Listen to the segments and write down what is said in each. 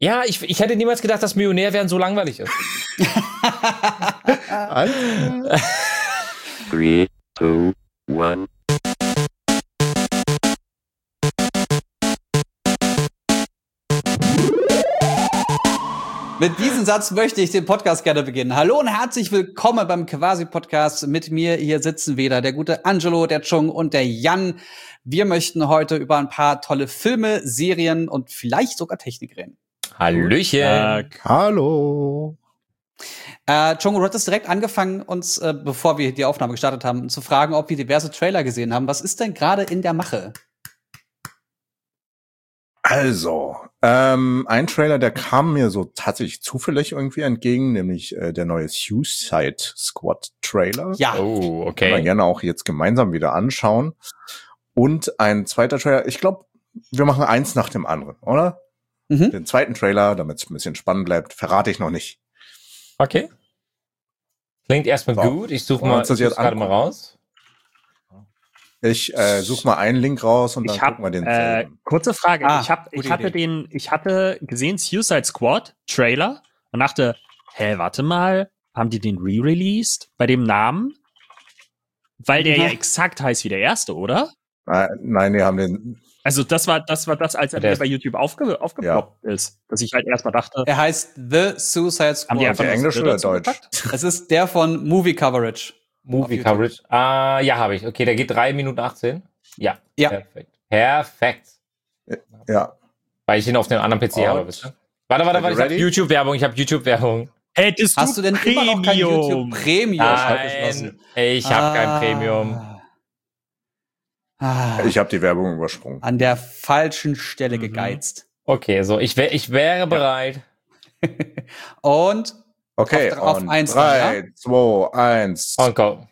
Ja, ich hätte niemals gedacht, dass Millionär werden so langweilig ist. 3, 2, 1. Mit diesem Satz möchte ich den Podcast gerne beginnen. Hallo und herzlich willkommen beim Quasi-Podcast. Mit mir hier sitzen wieder der gute Angelo, der Chung und der Jan. Wir möchten heute über ein paar tolle Filme, Serien und vielleicht sogar Technik reden. Hallöchen. Hallo. Chung, du hattest direkt angefangen, uns, bevor wir die Aufnahme gestartet haben, zu fragen, ob wir diverse Trailer gesehen haben. Was ist denn gerade in der Mache? Also, ein Trailer, der kam mir so tatsächlich zufällig irgendwie entgegen, nämlich der neue Suicide Squad Trailer. Ja. Oh, Können wir okay. gerne auch jetzt gemeinsam wieder anschauen. Und ein zweiter Trailer, ich glaube, wir machen eins nach dem anderen, oder? Mhm. Den zweiten Trailer, damit es ein bisschen spannend bleibt, verrate ich noch nicht. Okay. Klingt erstmal So. gut. Ich suche Wollen wir mal, uns das ich jetzt gerade mal angucken? raus. Ich suche mal einen Link raus und dann Ich habe gucken wir den selben. kurze Frage. Ah, Ich gute hatte gesehen Suicide Squad Trailer und dachte, warte mal, haben die den re-released bei dem Namen? Weil der ja exakt heißt wie der erste, oder? Nein, die haben den. Also das war das, als er Der mir ist- bei YouTube aufgeploppt ist, dass ich halt erstmal dachte, Er heißt The Suicide haben die Squad. einfach der das Englisch Bild oder dazu Deutsch? gepackt? Es ist der von Movie Coverage. Movie YouTube. Coverage. Ja, habe ich. Okay, der geht 3 Minuten 18. Ja. Ja. Perfekt. Perfekt. Ja. Weil ich ihn auf dem anderen PC habe, Und- wisst ihr? Warte, Seid ihr ich habe ready? YouTube-Werbung. Hättest Hast du denn immer noch kein YouTube Premium Nein, abgeschlossen? ich habe kein Premium. Ich habe die Werbung übersprungen. An der falschen Stelle Mhm. gegeizt. Okay, so, ich wäre bereit. Und Okay, auf und eins 3, 2, 1. Und go.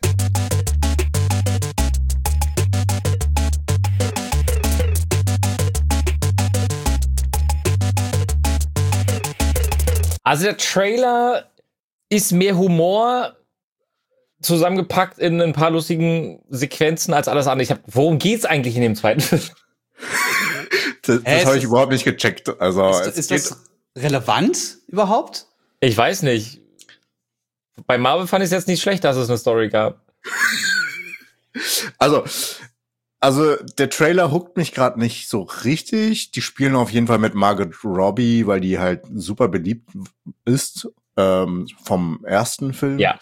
Also der Trailer ist mehr Humor zusammengepackt in ein paar lustigen Sequenzen als alles andere. Worum geht's eigentlich in dem zweiten Film? Das Hä, habe ist ich das- überhaupt nicht gecheckt. Also ist das relevant überhaupt? Ich weiß nicht. Bei Marvel fand ich es jetzt nicht schlecht, dass es eine Story gab. also der Trailer hookt mich gerade nicht so richtig. Die spielen auf jeden Fall mit Margot Robbie, weil die halt super beliebt ist vom ersten Film. Ja.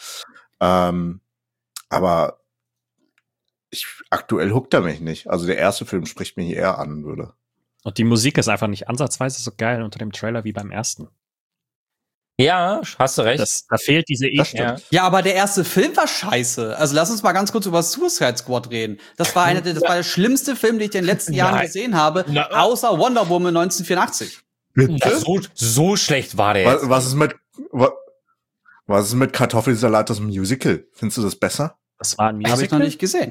Aber aktuell hookt er mich nicht. Also der erste Film spricht mich eher an würde. Und die Musik ist einfach nicht ansatzweise so geil unter dem Trailer wie beim ersten. Ja, hast du recht. Da fehlt diese Das Ebene. ja. Ja, aber der erste Film war scheiße. Also lass uns mal ganz kurz über Suicide Squad reden. Das war der schlimmste Film, den ich in den letzten Jahren Nein. gesehen habe, Na- außer Wonder Woman 1984. Ja, so schlecht war der jetzt. Was ist mit Kartoffelsalat das Musical? Findest du das besser? Das war ein Habe ich noch Musical. nicht gesehen.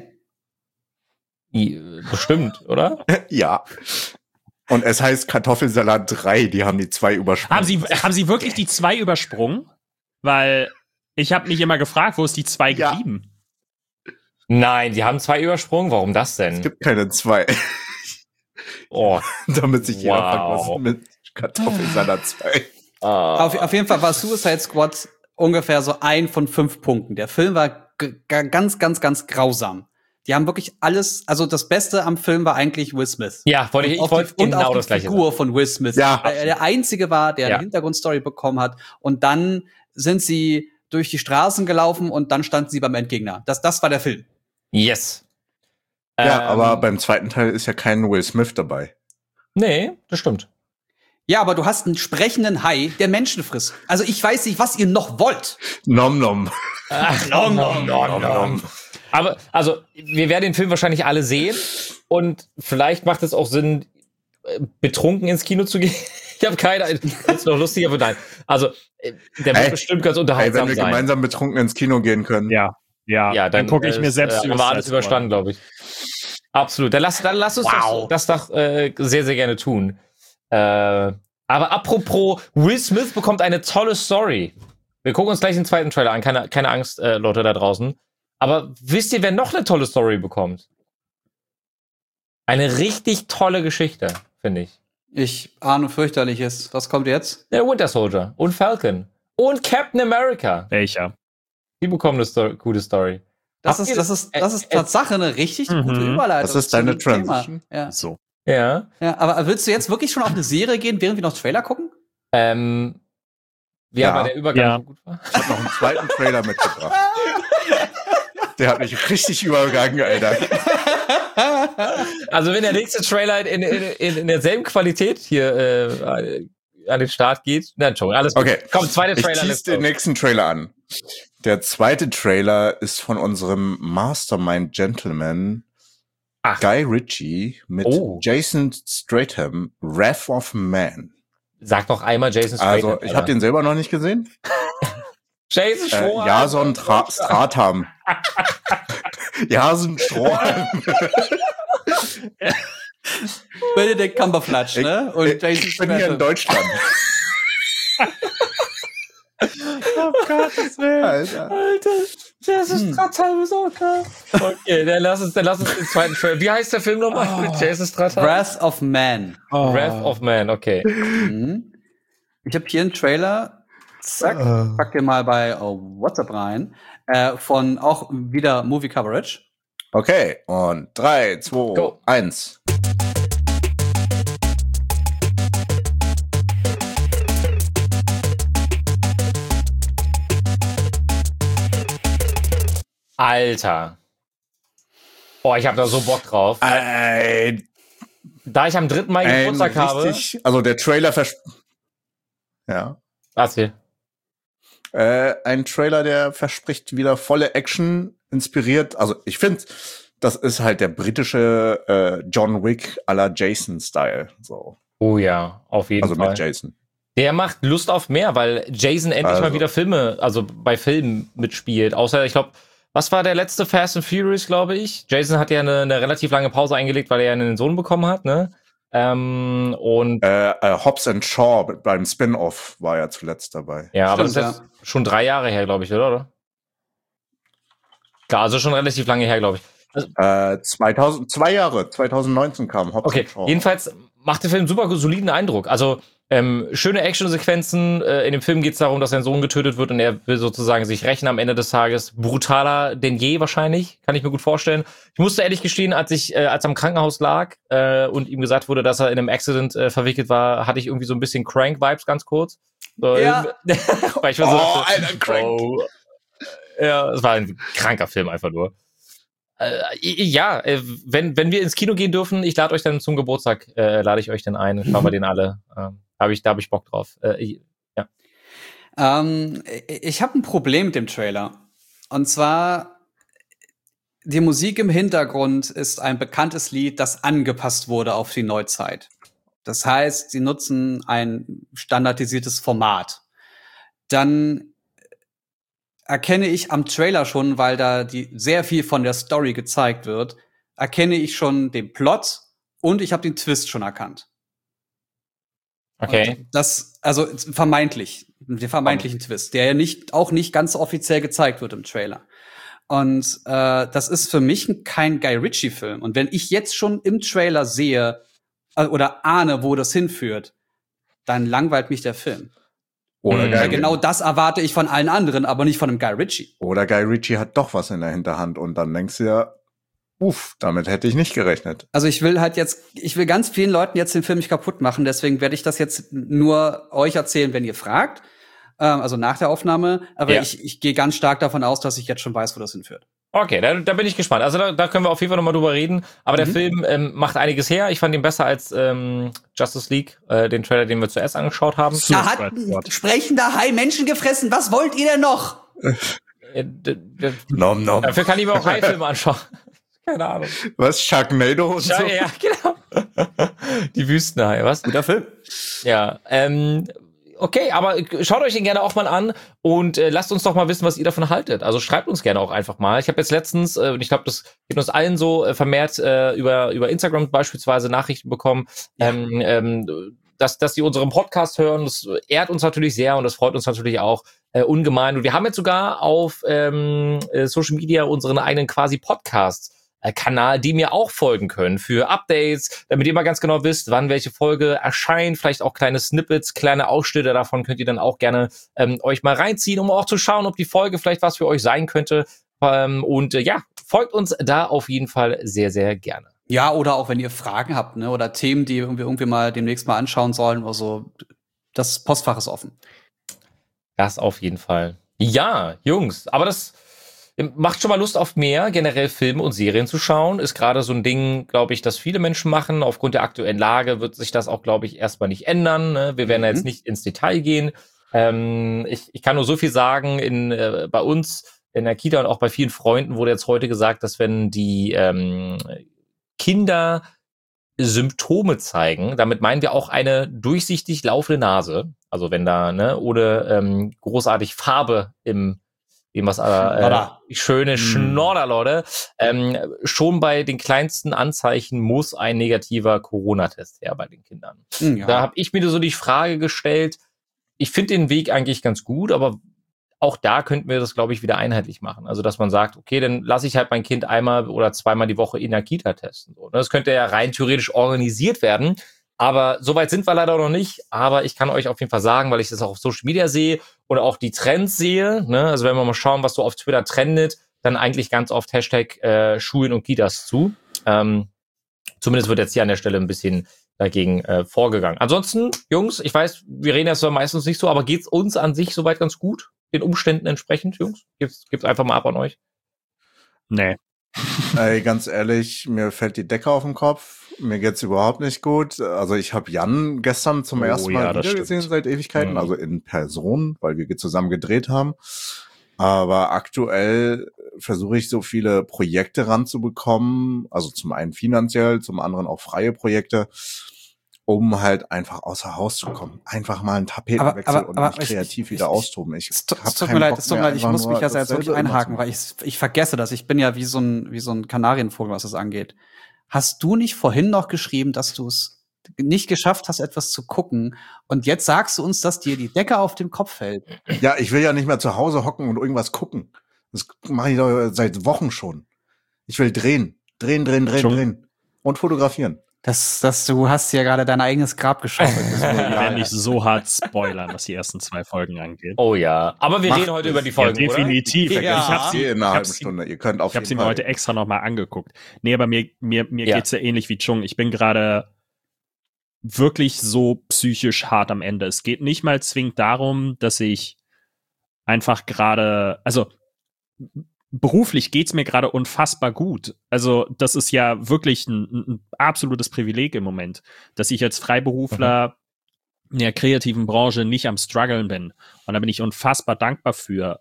Bestimmt, oder? Ja. Und es heißt Kartoffelsalat 3, die haben die 2 übersprungen. Haben Sie wirklich die 2 übersprungen? Weil ich habe mich immer gefragt, wo ist die 2 Ja. geblieben? Nein, die haben 2 übersprungen. Warum das Es denn? gibt keine 2. Oh. Damit sich jeder Wow. fragt, was ist mit Kartoffelsalat 2? Auf jeden Fall war Suicide Squad ungefähr so 1 von 5 Punkten. Der Film war ganz, ganz, ganz grausam. Die haben wirklich alles, also das Beste am Film war eigentlich Will Smith. Ja, ich wollte genau das die gleiche Figur von Will Smith. Ja. Weil er der Einzige war, der Ja. eine Hintergrundstory bekommen hat. Und dann sind sie durch die Straßen gelaufen und dann standen sie beim Endgegner. Das war der Film. Yes. Ja, aber beim zweiten Teil ist ja kein Will Smith dabei. Nee, das stimmt. Ja, aber du hast einen sprechenden Hai, der Menschen frisst. Also ich weiß nicht, was ihr noch wollt. Nom nom. Nom. Aber, also, wir werden den Film wahrscheinlich alle sehen und vielleicht macht es auch Sinn, betrunken ins Kino zu gehen. Ich habe keine Ahnung. Das ist noch lustiger, aber nein. Also, der wird bestimmt ganz Hey, unterhaltsam wenn wir sein. gemeinsam betrunken ins Kino gehen können. Ja, Ja, dann gucke ich mir selbst haben wir alles Suicide Squad überstanden, glaube ich. Absolut. Dann lass uns das doch sehr, sehr gerne tun. Aber apropos, Will Smith bekommt eine tolle Story. Wir gucken uns gleich den zweiten Trailer an. Keine Angst, Leute da draußen. Aber wisst ihr, wer noch eine tolle Story bekommt? Eine richtig tolle Geschichte, finde ich. Ich ahne fürchterliches. Was kommt jetzt? Der Winter Soldier und Falcon und Captain America. Welcher? Die bekommen eine gute Story. Das ist Tatsache eine richtig gute Überleitung. Das ist deine zu dem Thema. Transition. Ja. So. Ja. Ja, aber willst du jetzt wirklich schon auf eine Serie gehen, während wir noch Trailer gucken? Ja, weil der Übergang so gut war. Ich habe noch einen zweiten Trailer mitgebracht. Der hat mich richtig übergangen, Alter. Also wenn der nächste Trailer in derselben Qualität hier an den Start geht, na Entschuldigung, alles gut. Okay, Komm, zweite Trailer. ich tease den nächsten Trailer an. Der zweite Trailer ist von unserem Mastermind Gentleman Guy Ritchie mit Jason Statham, Wrath of Man. Sag doch einmal Jason Statham. Also, ich habe den selber noch nicht gesehen. Jason Stroheim. Jason Statham. Jason Stroheim. Benedict Cumberbatch, ne? Und Jason ich bin hier in Deutschland. Oh Gottes Willen. Alter, Jason Statham ist auch klar. Okay, dann lass uns den zweiten Trailer. Wie heißt der Film nochmal mit Jason Statham? Wrath of Man. Wrath of Man, okay. Ich habe hier einen Trailer, zack, pack den mal bei WhatsApp rein, von auch wieder Movie Coverage. Okay, und 3, 2, 1. Alter. Boah, ich habe da so Bock drauf. Da ich am 3. Mai Geburtstag habe. Also der Trailer Ja. Was hier? Ein Trailer, der verspricht wieder volle Action, inspiriert. Also ich finde, das ist halt der britische John Wick à la Jason-Style. So. Oh ja, auf jeden Fall. Also mit Jason. Der macht Lust auf mehr, weil Jason endlich mal wieder bei Filmen mitspielt. Außer, ich glaube, was war der letzte Fast and Furious, glaube ich? Jason hat ja eine relativ lange Pause eingelegt, weil er ja einen Sohn bekommen hat, ne? Und Hobbs and Shaw beim Spin-Off war ja zuletzt dabei. Ja, aber Stimmt, das ist jetzt schon 3 Jahre her, glaube ich, oder? Klar, also schon relativ lange her, glaube ich. Also, 2 Jahre, 2019 kam Hobbs and Shaw. Jedenfalls macht der Film super soliden Eindruck. Also schöne Actionsequenzen. In dem Film geht es darum, dass sein Sohn getötet wird und er will sozusagen sich rächen am Ende des Tages. Brutaler denn je wahrscheinlich, kann ich mir gut vorstellen. Ich musste ehrlich gestehen, als er im Krankenhaus lag und ihm gesagt wurde, dass er in einem Accident verwickelt war, hatte ich irgendwie so ein bisschen Crank-Vibes ganz kurz. So, ja. Weil ich war so, Alter, Crank. Ja, es war ein kranker Film einfach nur. Wenn wir ins Kino gehen dürfen, ich lade euch dann zum Geburtstag, lade ich euch dann ein, schauen wir den alle. Da hab ich Bock drauf. Ja. Ich habe ein Problem mit dem Trailer. Und zwar, die Musik im Hintergrund ist ein bekanntes Lied, das angepasst wurde auf die Neuzeit. Das heißt, sie nutzen ein standardisiertes Format. Dann erkenne ich am Trailer schon, weil da sehr viel von der Story gezeigt wird, erkenne ich schon den Plot und ich habe den Twist schon erkannt. Okay. Und das, also den vermeintlichen Twist, der ja auch nicht ganz offiziell gezeigt wird im Trailer. Und das ist für mich kein Guy Ritchie-Film. Und wenn ich jetzt schon im Trailer sehe oder ahne, wo das hinführt, dann langweilt mich der Film. Oder genau das erwarte ich von allen anderen, aber nicht von einem Guy Ritchie. Oder Guy Ritchie hat doch was in der Hinterhand und dann denkst du ja, damit hätte ich nicht gerechnet. Also ich will ganz vielen Leuten jetzt den Film nicht kaputt machen, deswegen werde ich das jetzt nur euch erzählen, wenn ihr fragt, also nach der Aufnahme, aber ich gehe ganz stark davon aus, dass ich jetzt schon weiß, wo das hinführt. Okay, da bin ich gespannt. Also da können wir auf jeden Fall nochmal drüber reden. Aber der Film macht einiges her. Ich fand ihn besser als Justice League, den Trailer, den wir zuerst angeschaut haben. Da hat ein sprechender Hai Menschen gefressen. Was wollt ihr denn noch? Nom, nom. Dafür kann ich mir auch Hai-Filme anschauen. Keine Ahnung. Was? Sharknado und so? Ja, genau. Die Wüstenhaie, was? Guter Film. Ja, okay, aber schaut euch den gerne auch mal an und lasst uns doch mal wissen, was ihr davon haltet. Also schreibt uns gerne auch einfach mal. Ich habe jetzt letztens, und ich glaube, das gibt uns allen so vermehrt über Instagram beispielsweise Nachrichten bekommen, dass die unseren Podcast hören. Das ehrt uns natürlich sehr und das freut uns natürlich auch ungemein. Und wir haben jetzt sogar auf Social Media unseren eigenen quasi Podcast Kanal, dem ihr auch folgen könnt für Updates, damit ihr mal ganz genau wisst, wann welche Folge erscheint. Vielleicht auch kleine Snippets, kleine Ausschnitte davon könnt ihr dann auch gerne euch mal reinziehen, um auch zu schauen, ob die Folge vielleicht was für euch sein könnte. Folgt uns da auf jeden Fall sehr, sehr gerne. Ja, oder auch wenn ihr Fragen habt, ne, oder Themen, die wir irgendwie mal demnächst mal anschauen sollen, also das Postfach ist offen. Das auf jeden Fall. Ja, Jungs, aber das macht schon mal Lust auf mehr, generell Filme und Serien zu schauen. Ist gerade so ein Ding, glaube ich, das viele Menschen machen. Aufgrund der aktuellen Lage wird sich das auch, glaube ich, erstmal nicht ändern. Ne? Wir werden jetzt nicht ins Detail gehen. Ich kann nur so viel sagen, bei uns in der Kita und auch bei vielen Freunden wurde jetzt heute gesagt, dass wenn die Kinder Symptome zeigen, damit meinen wir auch eine durchsichtig laufende Nase, also wenn da ohne großartig Farbe im schöne Schnorderlorde, schon bei den kleinsten Anzeichen muss ein negativer Corona-Test her bei den Kindern. Ja. Da habe ich mir so die Frage gestellt, ich finde den Weg eigentlich ganz gut, aber auch da könnten wir das, glaube ich, wieder einheitlich machen. Also, dass man sagt, okay, dann lasse ich halt mein Kind einmal oder zweimal die Woche in der Kita testen. So, das könnte ja rein theoretisch organisiert werden. Aber soweit sind wir leider noch nicht. Aber ich kann euch auf jeden Fall sagen, weil ich das auch auf Social Media sehe und auch die Trends sehe. Ne? Also, wenn wir mal schauen, was so auf Twitter trendet, dann eigentlich ganz oft Hashtag Schulen und Kitas zu. Zumindest wird jetzt hier an der Stelle ein bisschen dagegen vorgegangen. Ansonsten, Jungs, ich weiß, wir reden ja meistens nicht so, aber geht's uns an sich soweit ganz gut? Den Umständen entsprechend, Jungs? Gibt's einfach mal ab an euch? Nee. Ey, ganz ehrlich, mir fällt die Decke auf den Kopf. Mir geht's überhaupt nicht gut. Also ich habe Jan gestern zum ersten Mal wieder gesehen seit Ewigkeiten, also in Person, weil wir zusammen gedreht haben. Aber aktuell versuche ich so viele Projekte ranzubekommen, also zum einen finanziell, zum anderen auch freie Projekte, um halt einfach außer Haus zu kommen. Einfach mal einen Tapetenwechsel und mich kreativ wieder austoben. Es tut mir leid, ich muss mich jetzt wirklich einhaken, weil ich vergesse das. Ich bin ja wie so ein Kanarienvogel, was das angeht. Hast du nicht vorhin noch geschrieben, dass du es nicht geschafft hast, etwas zu gucken, und jetzt sagst du uns, dass dir die Decke auf den Kopf fällt? Ja, ich will ja nicht mehr zu Hause hocken und irgendwas gucken. Das mache ich doch seit Wochen schon. Ich will drehen und fotografieren. Du hast ja gerade dein eigenes Grab geschaufelt. Wir werden nicht so hart spoilern, was die ersten 2 Folgen angeht. Oh ja, aber wir reden heute über die Folgen, ja, definitiv. Oder? Ja. Ich habe sie in einer halben Stunde. Ihr könnt auf jeden Fall. Ich habe sie mir heute extra nochmal angeguckt. Nee, aber mir geht's ja ähnlich wie Chung. Ich bin gerade wirklich so psychisch hart am Ende. Es geht nicht mal zwingend darum, dass ich einfach gerade, also beruflich geht's mir gerade unfassbar gut. Also das ist ja wirklich ein absolutes Privileg im Moment, dass ich als Freiberufler in der kreativen Branche nicht am struggeln bin. Und da bin ich unfassbar dankbar für.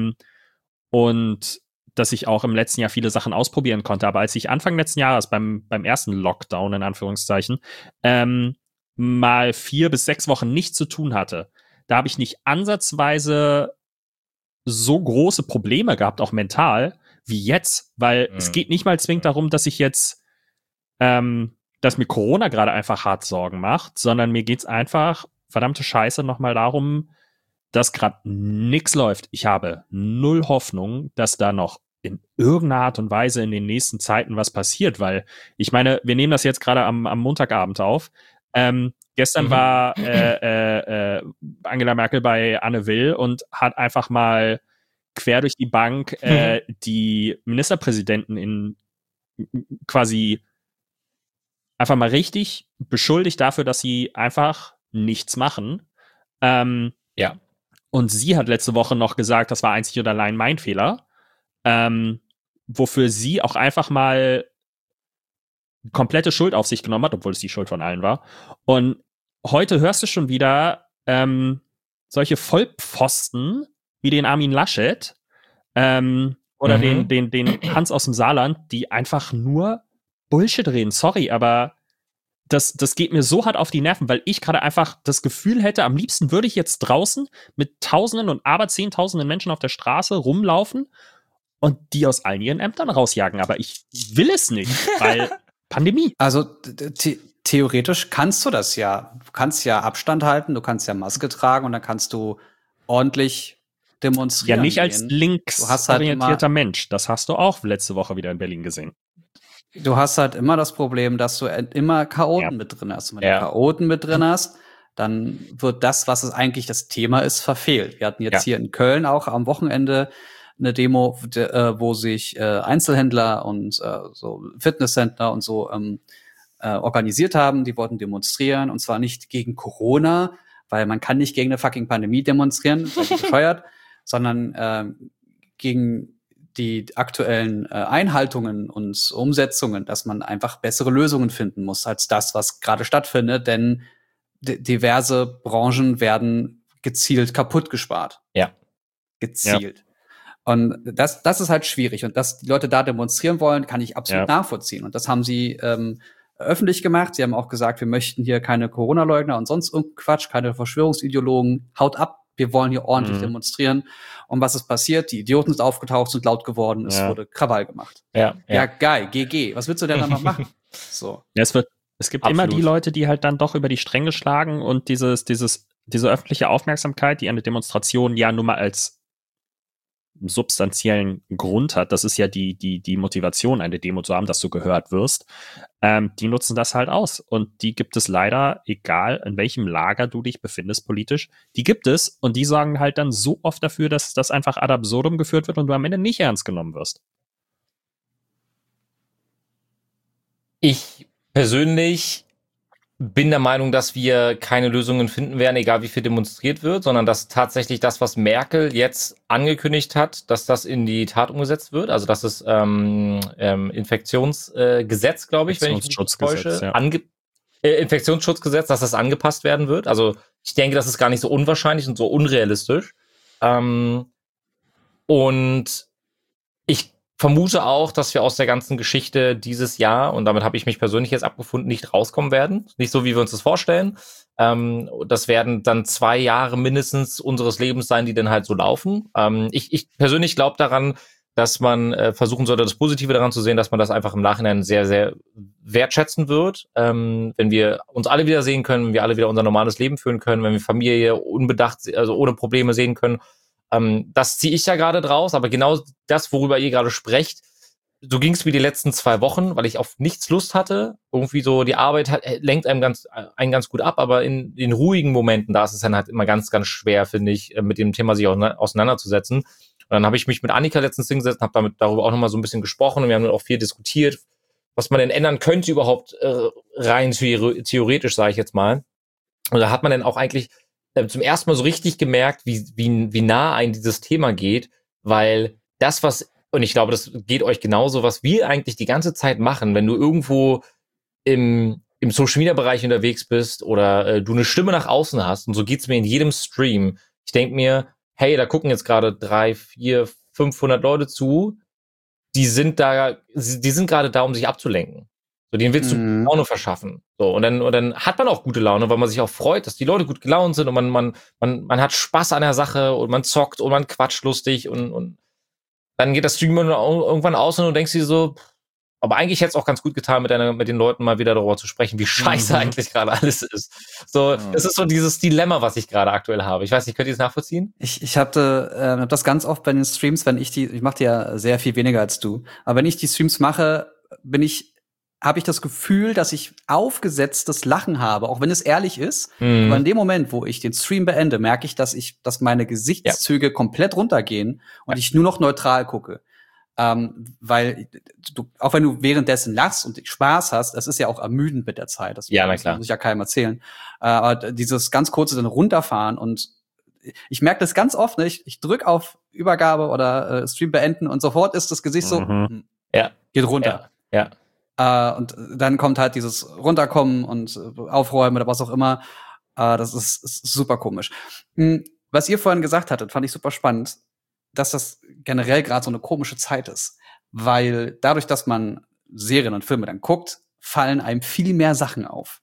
Und dass ich auch im letzten Jahr viele Sachen ausprobieren konnte. Aber als ich Anfang letzten Jahres beim ersten Lockdown, in Anführungszeichen, mal 4 bis 6 Wochen nichts zu tun hatte, da habe ich nicht ansatzweise so große Probleme gehabt, auch mental, wie jetzt, weil es geht nicht mal zwingend darum, dass ich jetzt, dass mir Corona gerade einfach hart Sorgen macht, sondern mir geht's einfach, verdammte Scheiße, nochmal darum, dass gerade nix läuft. Ich habe 0 Hoffnung, dass da noch in irgendeiner Art und Weise in den nächsten Zeiten was passiert, weil ich meine, wir nehmen das jetzt gerade am Montagabend auf. Gestern war Angela Merkel bei Anne Will und hat einfach mal quer durch die Bank die Ministerpräsidenten quasi einfach mal richtig beschuldigt dafür, dass sie einfach nichts machen. Ja. Und sie hat letzte Woche noch gesagt, das war einzig und allein mein Fehler. Wofür sie auch einfach mal komplette Schuld auf sich genommen hat, obwohl es die Schuld von allen war. Und heute hörst du schon wieder solche Vollpfosten wie den Armin Laschet oder den Hans aus dem Saarland, die einfach nur Bullshit reden. Sorry, aber das geht mir so hart auf die Nerven, weil ich gerade einfach das Gefühl hätte, am liebsten würde ich jetzt draußen mit Tausenden und Zehntausenden Menschen auf der Straße rumlaufen und die aus allen ihren Ämtern rausjagen. Aber ich will es nicht, weil Pandemie. Also theoretisch kannst du das ja. Du kannst ja Abstand halten, du kannst ja Maske tragen und dann kannst du ordentlich demonstrieren. Ja, nicht als gehen. linksorientierter Mensch. Das hast du auch letzte Woche wieder in Berlin gesehen. Du hast halt immer das Problem, dass du immer Chaoten mit drin hast. Und wenn du Chaoten mit drin hast, dann wird das, was es eigentlich das Thema ist, verfehlt. Wir hatten jetzt hier in Köln auch am Wochenende eine Demo, wo sich Einzelhändler und so Fitnesscenter und so organisiert haben. Die wollten demonstrieren, und zwar nicht gegen Corona, weil man kann nicht gegen eine fucking Pandemie demonstrieren, das ist bescheuert, sondern gegen die aktuellen Einhaltungen und Umsetzungen, dass man einfach bessere Lösungen finden muss als das, was gerade stattfindet, denn diverse Branchen werden gezielt kaputt gespart. Ja. Gezielt. Ja. Und das ist halt schwierig. Und dass die Leute da demonstrieren wollen, kann ich absolut nachvollziehen. Und das haben sie öffentlich gemacht. Sie haben auch gesagt, wir möchten hier keine Corona-Leugner und sonst irgendeinen Quatsch, keine Verschwörungsideologen. Haut ab. Wir wollen hier ordentlich demonstrieren. Und was ist passiert? Die Idioten sind aufgetaucht, sind laut geworden. Es wurde Krawall gemacht. Ja, geil. GG. Was willst du denn da noch machen? So. Ja, es gibt immer die Leute, die halt dann doch über die Stränge schlagen und diese öffentliche Aufmerksamkeit, die eine Demonstration ja nun mal als substanziellen Grund hat, das ist ja die Motivation, eine Demo zu haben, dass du gehört wirst, die nutzen das halt aus. Und die gibt es leider, egal in welchem Lager du dich befindest politisch, die gibt es und die sorgen halt dann so oft dafür, dass das einfach ad absurdum geführt wird und du am Ende nicht ernst genommen wirst. Ich persönlich bin der Meinung, dass wir keine Lösungen finden werden, egal wie viel demonstriert wird, sondern dass tatsächlich das, was Merkel jetzt angekündigt hat, dass das in die Tat umgesetzt wird. Also das ist Infektionsgesetz, glaube ich, wenn ich mich nicht täusche. Infektionsschutzgesetz, dass das angepasst werden wird. Also ich denke, das ist gar nicht so unwahrscheinlich und so unrealistisch. Und ich vermute auch, dass wir aus der ganzen Geschichte dieses Jahr, und damit habe ich mich persönlich jetzt abgefunden, nicht rauskommen werden. Nicht so, wie wir uns das vorstellen. Das werden dann 2 Jahre mindestens unseres Lebens sein, die dann halt so laufen. Ich persönlich glaube daran, dass man versuchen sollte, das Positive daran zu sehen, dass man das einfach im Nachhinein sehr, sehr wertschätzen wird. Wenn wir uns alle wieder sehen können, wenn wir alle wieder unser normales Leben führen können, wenn wir Familie unbedacht, also ohne Probleme sehen können. Das ziehe ich ja gerade draus, aber genau das, worüber ihr gerade sprecht, so ging es mir die letzten 2 Wochen, weil ich auf nichts Lust hatte. Irgendwie so, die Arbeit lenkt einen ganz gut ab, aber in den ruhigen Momenten, da ist es dann halt immer ganz, ganz schwer, finde ich, mit dem Thema sich auseinanderzusetzen. Und dann habe ich mich mit Annika letztens hingesetzt und habe darüber auch nochmal so ein bisschen gesprochen und wir haben dann auch viel diskutiert, was man denn ändern könnte überhaupt rein theoretisch, sage ich jetzt mal. Und da hat man dann auch eigentlich zum ersten Mal so richtig gemerkt, wie nah ein dieses Thema geht, weil das, und ich glaube, das geht euch genauso, was wir eigentlich die ganze Zeit machen, wenn du irgendwo im Social-Media-Bereich unterwegs bist oder du eine Stimme nach außen hast, und so geht's mir in jedem Stream. Ich denke mir, hey, da gucken jetzt gerade 300, 400, 500 Leute zu, die sind gerade da, um sich abzulenken. So, denen willst du Laune verschaffen. So, und dann hat man auch gute Laune, weil man sich auch freut, dass die Leute gut gelaunt sind und man hat Spaß an der Sache und man zockt und man quatscht lustig und dann geht das Stream irgendwann aus und du denkst dir so, aber eigentlich hätte es auch ganz gut getan, mit den Leuten mal wieder darüber zu sprechen, wie scheiße eigentlich gerade alles ist. So, es ist so dieses Dilemma, was ich gerade aktuell habe. Ich weiß nicht, könnt ihr das nachvollziehen? Ich hatte das ganz oft bei den Streams, ich mache die ja sehr viel weniger als du, aber wenn ich die Streams mache, habe ich das Gefühl, dass ich aufgesetztes Lachen habe, auch wenn es ehrlich ist. Aber in dem Moment, wo ich den Stream beende, merke ich, dass meine Gesichtszüge komplett runtergehen und ich nur noch neutral gucke. Weil auch wenn du währenddessen lachst und Spaß hast, das ist ja auch ermüdend mit der Zeit. Das muss ich ja keinem erzählen. Aber dieses ganz kurze dann runterfahren und ich merke das ganz oft, ne? Ich drück auf Übergabe oder Stream beenden und sofort ist das Gesicht so, geht runter. Ja. Und dann kommt halt dieses Runterkommen und Aufräumen oder was auch immer. Das ist super komisch. Was ihr vorhin gesagt hattet, fand ich super spannend, dass das generell gerade so eine komische Zeit ist. Weil dadurch, dass man Serien und Filme dann guckt, fallen einem viel mehr Sachen auf.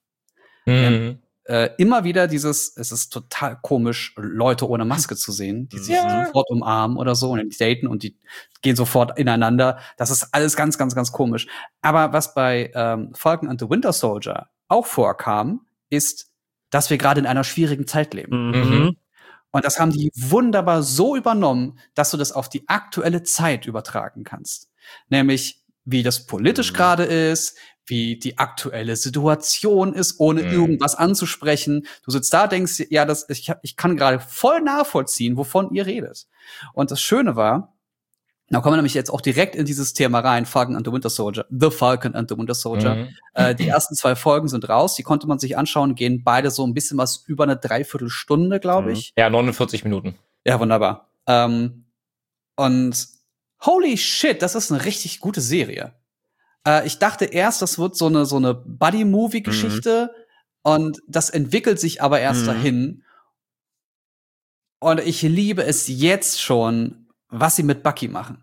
Immer wieder es ist total komisch, Leute ohne Maske zu sehen, die sich sofort umarmen oder so und die daten und die gehen sofort ineinander. Das ist alles ganz, ganz, ganz komisch. Aber was bei Falcon and the Winter Soldier auch vorkam, ist, dass wir gerade in einer schwierigen Zeit leben. Und das haben die wunderbar so übernommen, dass du das auf die aktuelle Zeit übertragen kannst. Nämlich, wie das politisch gerade ist, wie die aktuelle Situation ist, ohne irgendwas anzusprechen. Du sitzt da, denkst, ja, ich kann gerade voll nachvollziehen, wovon ihr redet. Und das Schöne war, da kommen wir nämlich jetzt auch direkt in dieses Thema rein, Falcon and the Winter Soldier, The Falcon and the Winter Soldier. Die ersten 2 Folgen sind raus, die konnte man sich anschauen, gehen beide so ein bisschen was über eine Dreiviertelstunde, glaube ich. Ja, 49 Minuten. Ja, wunderbar. Und holy shit, das ist eine richtig gute Serie. Ich dachte erst, das wird so eine Buddy-Movie-Geschichte und das entwickelt sich aber erst dahin. Und ich liebe es jetzt schon, was sie mit Bucky machen.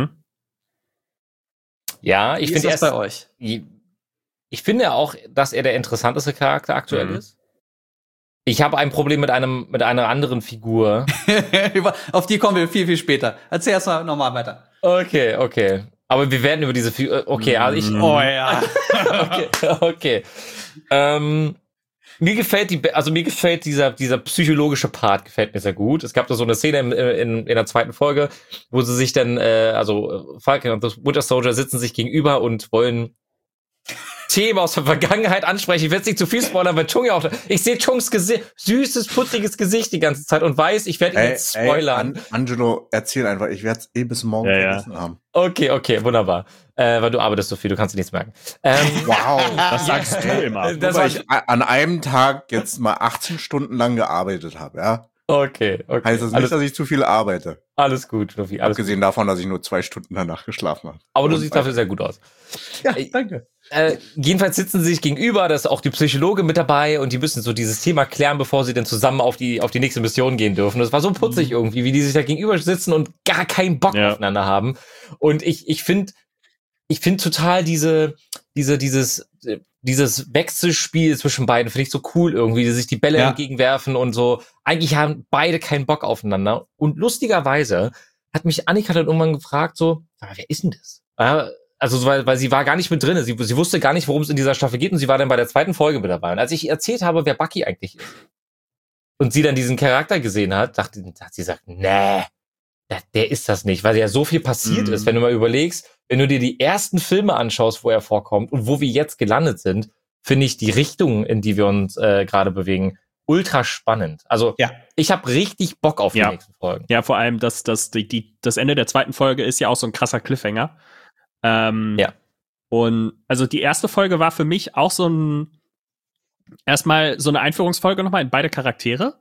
Ja, ich finde das bei euch. Ich finde auch, dass er der interessanteste Charakter aktuell ist. Ich habe ein Problem mit einer anderen Figur. Auf die kommen wir viel, viel später. Erzähl erst mal nochmal weiter. Okay. Aber wir werden über diese Figur. Okay, also oh ja. okay. Mir gefällt dieser psychologische Part gefällt mir sehr gut. Es gab da so eine Szene in der zweiten Folge, wo sie sich dann, Falcon und The Winter Soldier sitzen sich gegenüber und wollen Themen aus der Vergangenheit ansprechen. Ich will jetzt nicht zu viel spoilern, weil Chung ja auch. Ich sehe Chungs süßes, putziges Gesicht die ganze Zeit und weiß, ich werde ihn jetzt spoilern. Angelo, erzähl einfach. Ich werde es bis morgen vergessen haben. Okay, wunderbar. Weil du arbeitest so viel, du kannst dir nichts merken. Wow, das sagst du immer. Das weil ich an einem Tag jetzt mal 18 Stunden lang gearbeitet habe, ja? Okay. Heißt das nicht, dass ich zu viel arbeite? Alles gut, Luffy. Abgesehen davon, dass ich nur 2 Stunden danach geschlafen habe. Aber du siehst dafür sehr gut aus. Ja, danke. Jedenfalls sitzen sie sich gegenüber, da ist auch die Psychologe mit dabei und die müssen so dieses Thema klären, bevor sie dann zusammen auf die nächste Mission gehen dürfen. Das war so putzig irgendwie, wie die sich da gegenüber sitzen und gar keinen Bock aufeinander haben. Und ich finde total dieses Wechselspiel zwischen beiden finde ich so cool irgendwie, die sich die Bälle entgegenwerfen und so. Eigentlich haben beide keinen Bock aufeinander. Und lustigerweise hat mich Annika dann irgendwann gefragt so, wer ist denn das? Also, weil sie war gar nicht mit drin. Sie wusste gar nicht, worum es in dieser Staffel geht und sie war dann bei der zweiten Folge mit dabei. Und als ich erzählt habe, wer Bucky eigentlich ist und sie dann diesen Charakter gesehen hat, hat sie gesagt, nee, der ist das nicht, weil ja so viel passiert ist. Wenn du mal überlegst, wenn du dir die ersten Filme anschaust, wo er vorkommt und wo wir jetzt gelandet sind, finde ich die Richtung, in die wir uns gerade bewegen, ultra spannend. Also ich habe richtig Bock auf die nächsten Folgen. Ja, vor allem, das Ende der zweiten Folge ist ja auch so ein krasser Cliffhanger. Und also die erste Folge war für mich auch erstmal so eine Einführungsfolge nochmal in beide Charaktere.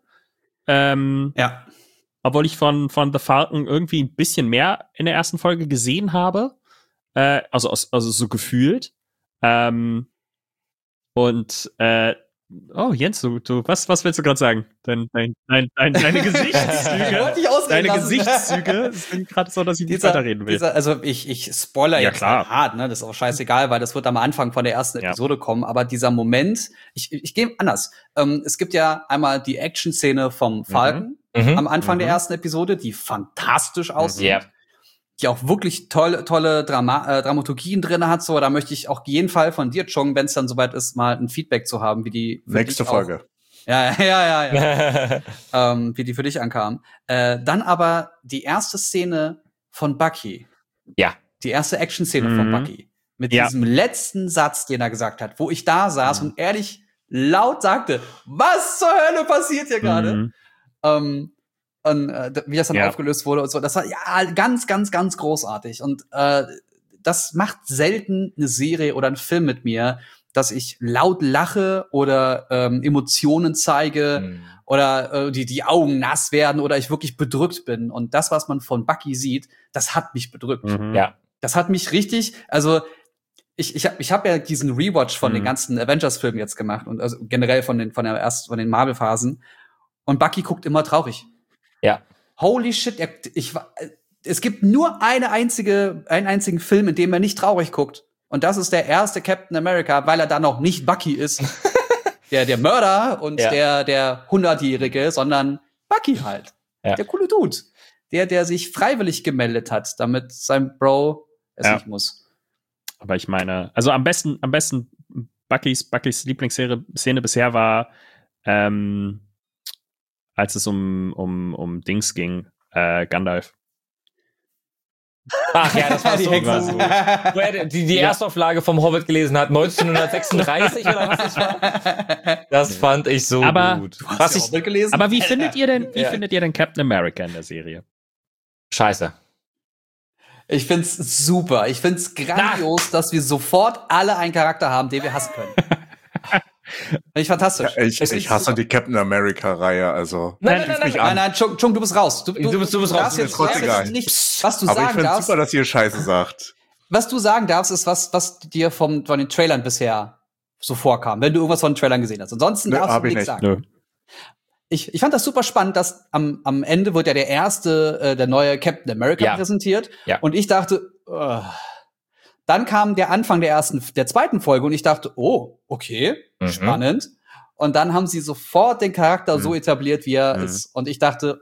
Obwohl ich von The Falcon irgendwie ein bisschen mehr in der ersten Folge gesehen habe. Also so gefühlt. Oh, Jens, du was willst du gerade sagen? Deine Gesichtszüge. Deine Gesichtszüge sind gerade so, dass ich nicht weiterreden will. Also ich spoiler jetzt hart, ne? Das ist auch scheißegal, weil das wird am Anfang von der ersten Episode kommen. Aber dieser Moment, ich gehe anders. Es gibt ja einmal die Action-Szene vom Falcon am Anfang der ersten Episode, die fantastisch aussieht. Die auch wirklich tolle Dramaturgien drin hat. So, da möchte ich auch jeden Fall von dir, Chung, wenn es dann soweit ist, mal ein Feedback zu haben, wie die nächste Folge. Ja. Wie die für dich ankam. Dann aber die erste Szene von Bucky. Ja. Die erste Action-Szene von Bucky. Mit diesem letzten Satz, den er gesagt hat, wo ich da saß und ehrlich laut sagte, was zur Hölle passiert hier gerade? Und wie das dann aufgelöst wurde und so, das war ganz, ganz, ganz großartig. Und das macht selten eine Serie oder ein Film mit mir, dass ich laut lache oder Emotionen zeige oder die Augen nass werden oder ich wirklich bedrückt bin. Und das, was man von Bucky sieht, das hat mich bedrückt. Ja. Das hat mich richtig, also ich hab ja diesen Rewatch von den ganzen Avengers-Filmen jetzt gemacht und also generell von den Marvel-Phasen. Und Bucky guckt immer traurig. Ja. Holy shit, es gibt nur einen einzigen Film, in dem er nicht traurig guckt. Und das ist der erste Captain America, weil er da noch nicht Bucky ist. der Mörder und der 100-Jährige, sondern Bucky halt. Ja. Der coole Dude. Der sich freiwillig gemeldet hat, damit sein Bro es nicht muss. Aber ich meine, also am besten Buckys Lieblingsszene bisher war, als es um Dings ging, Gandalf. Ach ja, das war Die so Hexen. gut. Wo er die Erstauflage vom Hobbit gelesen hat, 1936 oder was das war. Das fand ich so gut. Was ich gelesen? Aber wie findet ihr denn Captain America in der Serie? Scheiße. Ich find's super. Ich find's grandios, dass wir sofort alle einen Charakter haben, den wir hassen können. Finde ich fantastisch. Ja, ich hasse die Captain America-Reihe, also. Nein, Chung, du bist raus. Du bist raus. Ist trotzdem nicht, was du aber sagen ich finde darfst. super, dass ihr Scheiße sagt. Was du sagen darfst, ist was dir von den Trailern bisher so vorkam, wenn du irgendwas von den Trailern gesehen hast. Ansonsten darfst du nichts sagen. Nö. Ich fand das super spannend, dass am Ende wird ja der neue Captain America präsentiert. Ja. Und ich dachte, dann kam der Anfang der zweiten Folge und ich dachte, oh, okay, spannend. Und dann haben sie sofort den Charakter so etabliert, wie er ist. Und ich dachte,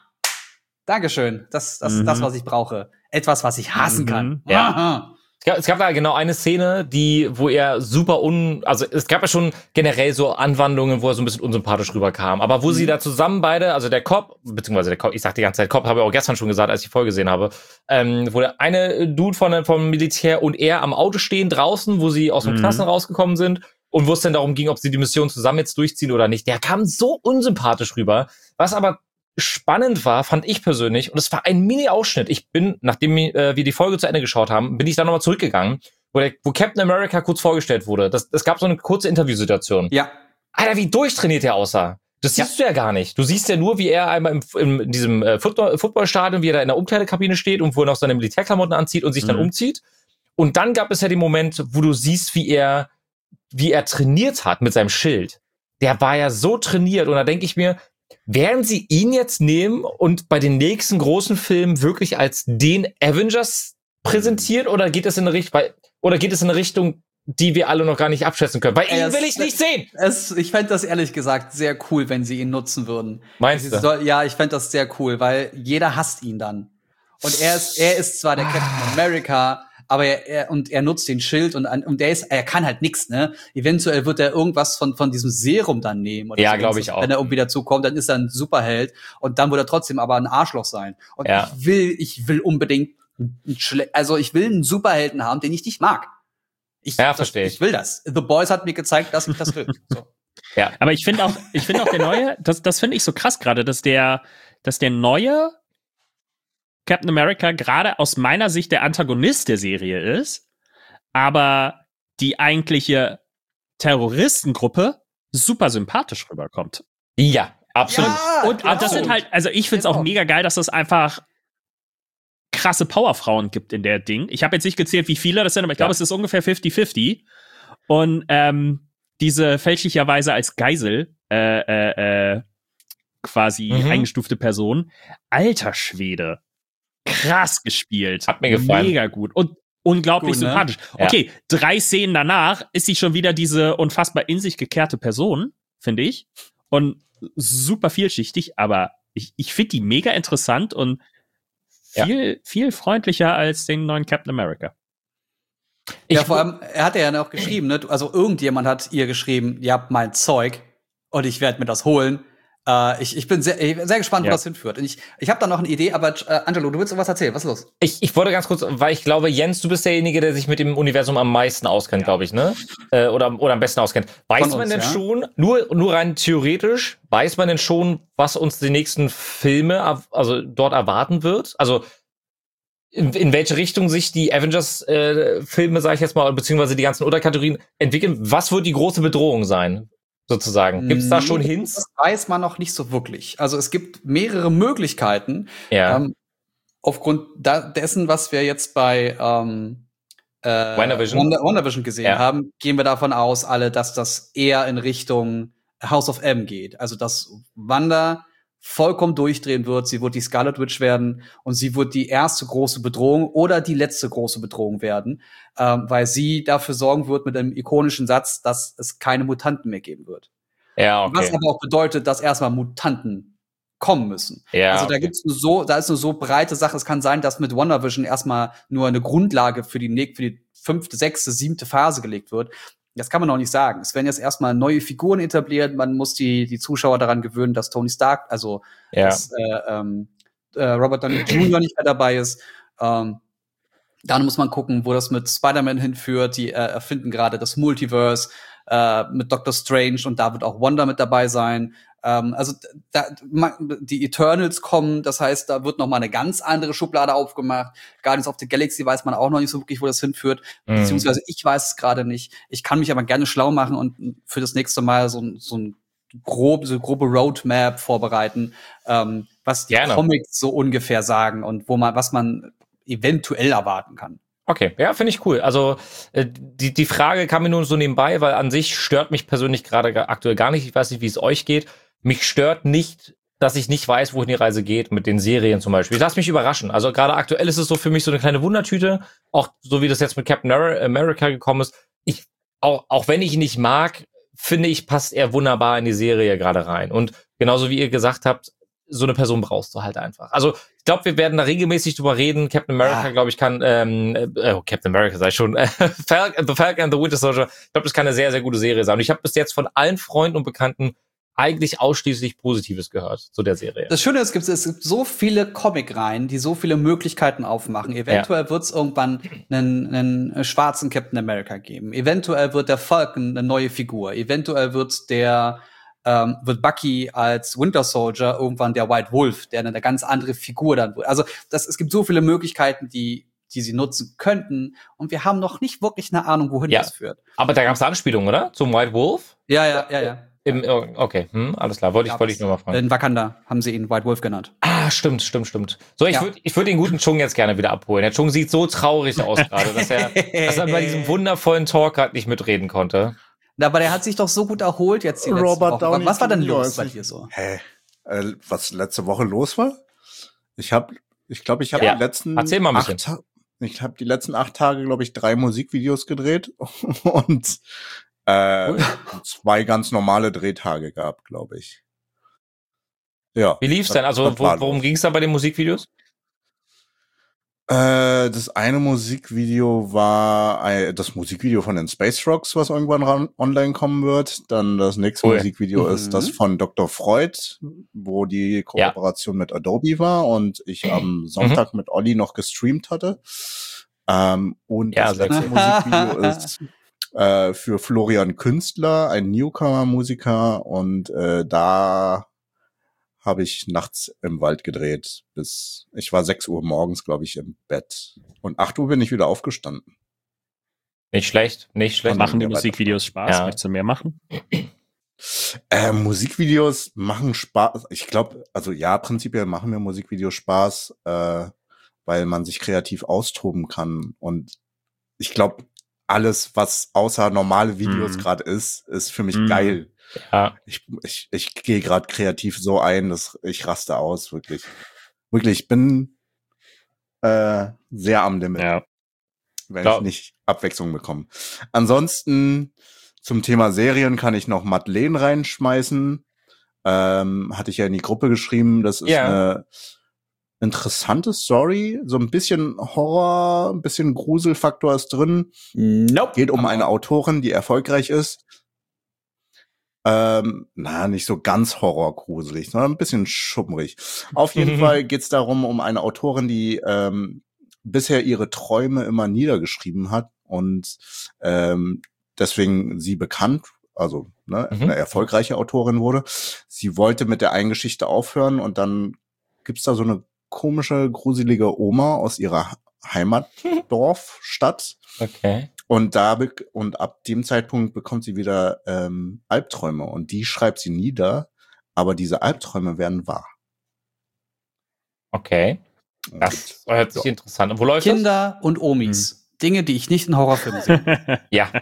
Dankeschön, das, was ich brauche. Etwas, was ich hassen kann. Ja. Es gab da genau eine Szene, wo er also es gab ja schon generell so Anwandlungen, wo er so ein bisschen unsympathisch rüberkam. Aber wo sie da zusammen beide, also der Cop, beziehungsweise der Cop, ich sag die ganze Zeit Cop, habe ich auch gestern schon gesagt, als ich die Folge gesehen habe, wo der eine Dude vom Militär und er am Auto stehen draußen, wo sie aus dem Knast rausgekommen sind und wo es dann darum ging, ob sie die Mission zusammen jetzt durchziehen oder nicht. Der kam so unsympathisch rüber, was aber spannend war, fand ich persönlich, und es war ein Mini-Ausschnitt. Ich bin, nachdem wir die Folge zu Ende geschaut haben, bin ich dann nochmal zurückgegangen, wo Captain America kurz vorgestellt wurde. Es gab so eine kurze Interviewsituation. Ja. Alter, wie durchtrainiert der aussah. Das siehst du ja gar nicht. Du siehst ja nur, wie er einmal in diesem Footballstadion, wie er da in der Umkleidekabine steht und wo er noch seine Militärklamotten anzieht und sich dann umzieht. Und dann gab es ja den Moment, wo du siehst, wie er trainiert hat mit seinem Schild. Der war ja so trainiert, und da denke ich mir, werden sie ihn jetzt nehmen und bei den nächsten großen Filmen wirklich als den Avengers präsentieren, oder geht es in eine Richtung, die wir alle noch gar nicht abschätzen können? Weil ihn will ich nicht sehen. Ich fände das ehrlich gesagt sehr cool, wenn sie ihn nutzen würden. Meinst du? Ja, ich fände das sehr cool, weil jeder hasst ihn dann. Und er ist zwar der Captain America, aber er nutzt den Schild und er kann halt nix, ne? Eventuell wird er irgendwas von diesem Serum dann nehmen. Oder ja, so, glaube ich auch. Wenn er irgendwie dazukommt, dann ist er ein Superheld und dann wird er trotzdem aber ein Arschloch sein. Und ich will unbedingt ich will einen Superhelden haben, den ich nicht mag. Verstehe ich. Ich will das. The Boys hat mir gezeigt, dass ich das will. So. Ja. Aber ich finde auch der neue, das finde ich so krass gerade, dass der neue Captain America gerade aus meiner Sicht der Antagonist der Serie ist, aber die eigentliche Terroristengruppe super sympathisch rüberkommt. Ja, absolut. Ja, und das sind halt, also ich finde es auch mega geil, dass das einfach krasse Powerfrauen gibt in der Ding. Ich habe jetzt nicht gezählt, wie viele das sind, aber ich glaube, es ist ungefähr 50-50. Und diese fälschlicherweise als Geisel quasi eingestufte Person, alter Schwede, krass gespielt. Hat mir gefallen. Mega gut. Und unglaublich gut, ne? sympathisch. Ja. Okay, 3 Szenen danach ist sie schon wieder diese unfassbar in sich gekehrte Person, finde ich. Und super vielschichtig, aber ich finde die mega interessant und viel freundlicher als den neuen Captain America. Ja, vor allem, er hat ja noch geschrieben, ne? Also irgendjemand hat ihr geschrieben, ihr habt mein Zeug und ich werde mir das holen. Ich bin sehr gespannt, wo das hinführt. Und ich habe da noch eine Idee, aber Angelo, du willst irgendwas erzählen. Was ist los? Ich wollte ganz kurz, weil ich glaube, Jens, du bist derjenige, der sich mit dem Universum am meisten auskennt, glaube ich, ne? Oder am besten auskennt. Weiß man denn schon, nur rein theoretisch, weiß man denn schon, was uns die nächsten Filme dort erwarten wird? Also in welche Richtung sich die Avengers-Filme, sage ich jetzt mal, beziehungsweise die ganzen Unterkategorien entwickeln? Was wird die große Bedrohung sein? Sozusagen. Gibt es da schon Hints? Das weiß man noch nicht so wirklich. Also es gibt mehrere Möglichkeiten. Ja. Aufgrund dessen, was wir jetzt bei WandaVision gesehen haben, gehen wir davon aus, alle, dass das eher in Richtung House of M geht. Also dass Wanda vollkommen durchdrehen wird. Sie wird die Scarlet Witch werden und sie wird die erste große Bedrohung oder die letzte große Bedrohung werden, weil sie dafür sorgen wird mit einem ikonischen Satz, dass es keine Mutanten mehr geben wird. Ja, okay. Was aber auch bedeutet, dass erstmal Mutanten kommen müssen. Ja, also da okay. da ist eine so breite Sache. Es kann sein, dass mit WandaVision erstmal nur eine Grundlage für die 5., 6., 7. Phase gelegt wird. Das kann man noch nicht sagen. Es werden jetzt erstmal neue Figuren etabliert. Man muss die Zuschauer daran gewöhnen, dass Tony Stark, dass Robert Downey Jr. nicht mehr dabei ist. Dann muss man gucken, wo das mit Spider-Man hinführt. Die erfinden gerade das Multiverse mit Doctor Strange und da wird auch Wanda mit dabei sein. Also die Eternals kommen, das heißt, da wird noch mal eine ganz andere Schublade aufgemacht. Guardians of the Galaxy weiß man auch noch nicht so wirklich, wo das hinführt. Beziehungsweise ich weiß es gerade nicht. Ich kann mich aber gerne schlau machen und für das nächste Mal so eine grobe Roadmap vorbereiten, was die Comics so ungefähr sagen und was man eventuell erwarten kann. Okay, ja, finde ich cool. Also die Frage kam mir nur so nebenbei, weil an sich stört mich persönlich gerade aktuell gar nicht. Ich weiß nicht, wie es euch geht. Mich stört nicht, dass ich nicht weiß, wohin die Reise geht mit den Serien zum Beispiel. Ich lasse mich überraschen. Also gerade aktuell ist es so für mich so eine kleine Wundertüte, auch so wie das jetzt mit Captain America gekommen ist. Auch wenn ich ihn nicht mag, finde ich, passt er wunderbar in die Serie gerade rein. Und genauso wie ihr gesagt habt, so eine Person brauchst du halt einfach. Also ich glaube, wir werden da regelmäßig drüber reden. Captain America, glaube ich, kann Captain America sei schon The Falcon and the Winter Soldier. Ich glaube, das kann eine sehr, sehr gute Serie sein. Und ich habe bis jetzt von allen Freunden und Bekannten eigentlich ausschließlich Positives gehört zu der Serie. Das Schöne ist, es gibt so viele Comic-Reihen, die so viele Möglichkeiten aufmachen. Eventuell wird es irgendwann einen schwarzen Captain America geben. Eventuell wird der Falcon eine neue Figur. Eventuell wird wird Bucky als Winter Soldier irgendwann der White Wolf, der eine ganz andere Figur dann wird. Also es gibt so viele Möglichkeiten, die sie nutzen könnten. Und wir haben noch nicht wirklich eine Ahnung, wohin das führt. Aber da gab es Anspielungen, oder? Zum White Wolf? Ja. Okay, alles klar. Wollte ich nur mal fragen. In Wakanda haben sie ihn White Wolf genannt. Ah, stimmt. So, ich würd den guten Chung jetzt gerne wieder abholen. Der Chung sieht so traurig aus gerade, dass er bei diesem wundervollen Talk gerade nicht mitreden konnte. Aber der hat sich doch so gut erholt jetzt die letzte Woche. Was war denn los bei dir so? Was letzte Woche los war? Ich glaube, ich habe die letzten erzähl mal ein bisschen. Ich habe die letzten 8 Tage, glaube ich, 3 Musikvideos gedreht und 2 ganz normale Drehtage gehabt, glaube ich. Ja. Wie lief's denn? Also worum ging's da bei den Musikvideos? Das eine Musikvideo war das Musikvideo von den Space Rocks, was irgendwann online kommen wird. Dann das nächste Musikvideo ist das von Dr. Freud, wo die Kooperation mit Adobe war und ich am Sonntag mit Olli noch gestreamt hatte. Und das letzte Musikvideo ist für Florian Künstler, ein Newcomer-Musiker, und da habe ich nachts im Wald gedreht, ich war 6 Uhr morgens, glaube ich, im Bett. Und 8 Uhr bin ich wieder aufgestanden. Nicht schlecht. Machen die Musikvideos Spaß? Ja. Möchtest du mehr machen? Musikvideos machen Spaß. Ich glaube, also ja, prinzipiell machen mir Musikvideos Spaß, weil man sich kreativ austoben kann. Und ich glaube, alles, was außer normale Videos gerade ist für mich geil. Ja. Ich gehe gerade kreativ so ein, dass ich raste aus, wirklich. Wirklich, ich bin sehr am Limit, wenn ich nicht Abwechslung bekomme. Ansonsten zum Thema Serien kann ich noch Madeleine reinschmeißen. Hatte ich ja in die Gruppe geschrieben. Das ist eine interessante Story. So ein bisschen Horror, ein bisschen Gruselfaktor ist drin. Nope. Geht um eine Autorin, die erfolgreich ist. Nicht so ganz horrorgruselig, sondern ein bisschen schummrig. Auf jeden Fall geht's darum, um eine Autorin, die bisher ihre Träume immer niedergeschrieben hat und deswegen sie bekannt, also eine erfolgreiche Autorin wurde. Sie wollte mit der einen Geschichte aufhören und dann gibt's da so eine komische, gruselige Oma aus ihrer Heimatdorf, Stadt. Okay. Und ab dem Zeitpunkt bekommt sie wieder Albträume und die schreibt sie nieder, aber diese Albträume werden wahr. Okay. Das hört sich interessant an. Wo läuft Kinder und Omis. Dinge, die ich nicht in Horrorfilmen sehe. Ja.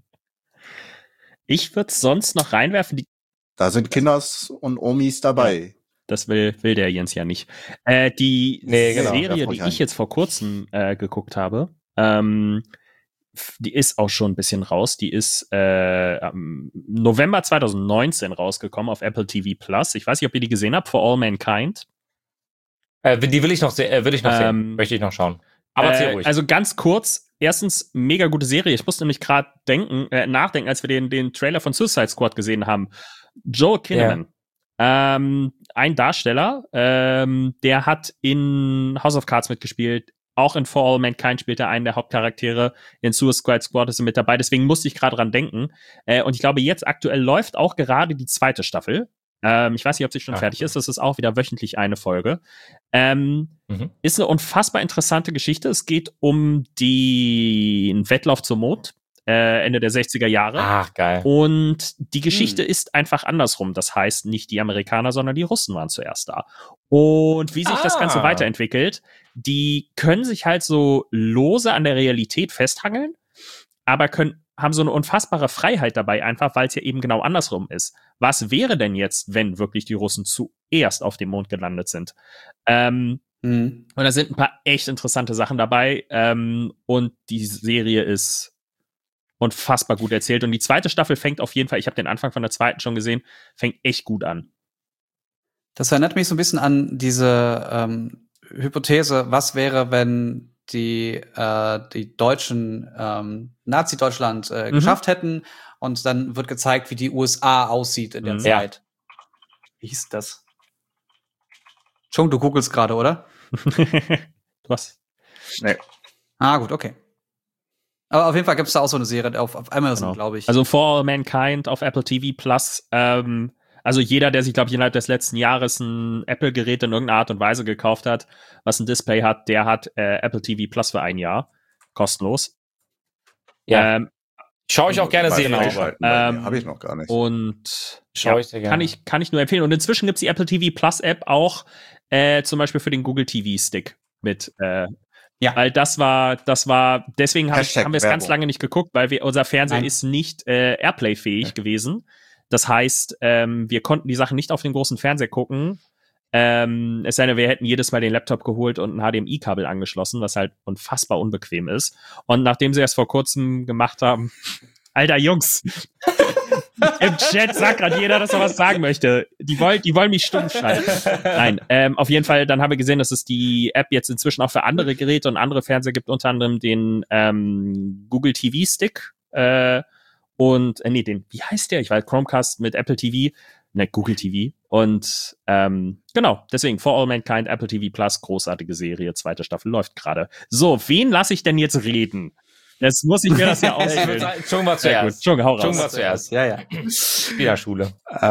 Ich würde sonst noch reinwerfen. Da sind Kinder und Omis dabei. Ja, das will der Jens ja nicht. Die Serie, die ich jetzt vor kurzem geguckt habe, die ist auch schon ein bisschen raus. Die ist November 2019 rausgekommen auf Apple TV Plus. Ich weiß nicht, ob ihr die gesehen habt, For All Mankind. Die will ich noch sehen. Möchte ich noch schauen. Aber erzähl ruhig. Also ganz kurz. Erstens, mega gute Serie. Ich musste nämlich gerade nachdenken, als wir den Trailer von Suicide Squad gesehen haben. Joel Kinnaman. Ein Darsteller, der hat in House of Cards mitgespielt, Auch in For All Mankind spielt er einen der Hauptcharaktere. In Suicide Squad ist er mit dabei. Deswegen musste ich gerade dran denken. Und ich glaube, jetzt aktuell läuft auch gerade die 2. Staffel. Ich weiß nicht, ob sie schon fertig ist. Das ist auch wieder wöchentlich eine Folge. Ist eine unfassbar interessante Geschichte. Es geht um den Wettlauf zum Mond. Ende der 60er Jahre. Ach, geil. Und die Geschichte ist einfach andersrum. Das heißt, nicht die Amerikaner, sondern die Russen waren zuerst da. Und wie sich das Ganze weiterentwickelt, die können sich halt so lose an der Realität festhangeln, aber haben so eine unfassbare Freiheit dabei einfach, weil es ja eben genau andersrum ist. Was wäre denn jetzt, wenn wirklich die Russen zuerst auf dem Mond gelandet sind? Und da sind ein paar echt interessante Sachen dabei. Und die Serie ist unfassbar gut erzählt. Und die 2. Staffel fängt auf jeden Fall, ich habe den Anfang von der 2. schon gesehen, fängt echt gut an. Das erinnert mich so ein bisschen an diese Hypothese, was wäre, wenn die Deutschen Nazi-Deutschland geschafft hätten, und dann wird gezeigt, wie die USA aussieht in der Zeit. Wie hieß das? Chung, du googelst gerade, oder? Was? Nee. Ah, gut, okay. Aber auf jeden Fall gibt es da auch so eine Serie auf Amazon, glaube ich. Also For All Mankind auf Apple TV Plus. Also jeder, der sich, glaube ich, innerhalb des letzten Jahres ein Apple-Gerät in irgendeiner Art und Weise gekauft hat, was ein Display hat, der hat Apple TV Plus für ein Jahr. Kostenlos. Ja. Schaue ich auch gerne Serien. Habe ich noch gar nicht. Und schaue ich sehr gerne. Kann ich nur empfehlen. Und inzwischen gibt es die Apple TV Plus App auch zum Beispiel für den Google TV Stick mit. Weil das war, deswegen haben wir es ganz lange nicht geguckt, weil unser Fernseher ist nicht Airplay-fähig gewesen. Das heißt, wir konnten die Sachen nicht auf den großen Fernseher gucken. Es sei denn, wir hätten jedes Mal den Laptop geholt und ein HDMI-Kabel angeschlossen, was halt unfassbar unbequem ist. Und nachdem sie es vor kurzem gemacht haben, alter Jungs, im Chat sagt gerade jeder, dass er was sagen möchte. Die wollen mich stumm schalten. Nein, auf jeden Fall, dann haben wir gesehen, dass es die App jetzt inzwischen auch für andere Geräte und andere Fernseher gibt, unter anderem den Google TV Stick und wie heißt der? Ich weiß, Chromecast mit Apple TV, Google TV. Und genau, deswegen For All Mankind, Apple TV Plus, großartige Serie, 2. Staffel läuft gerade. So, wen lasse ich denn jetzt reden? Jetzt muss ich mir das ja auswählen. Chung war zuerst. Chung, hau raus. Chung war zuerst. Ja. Spielerschule.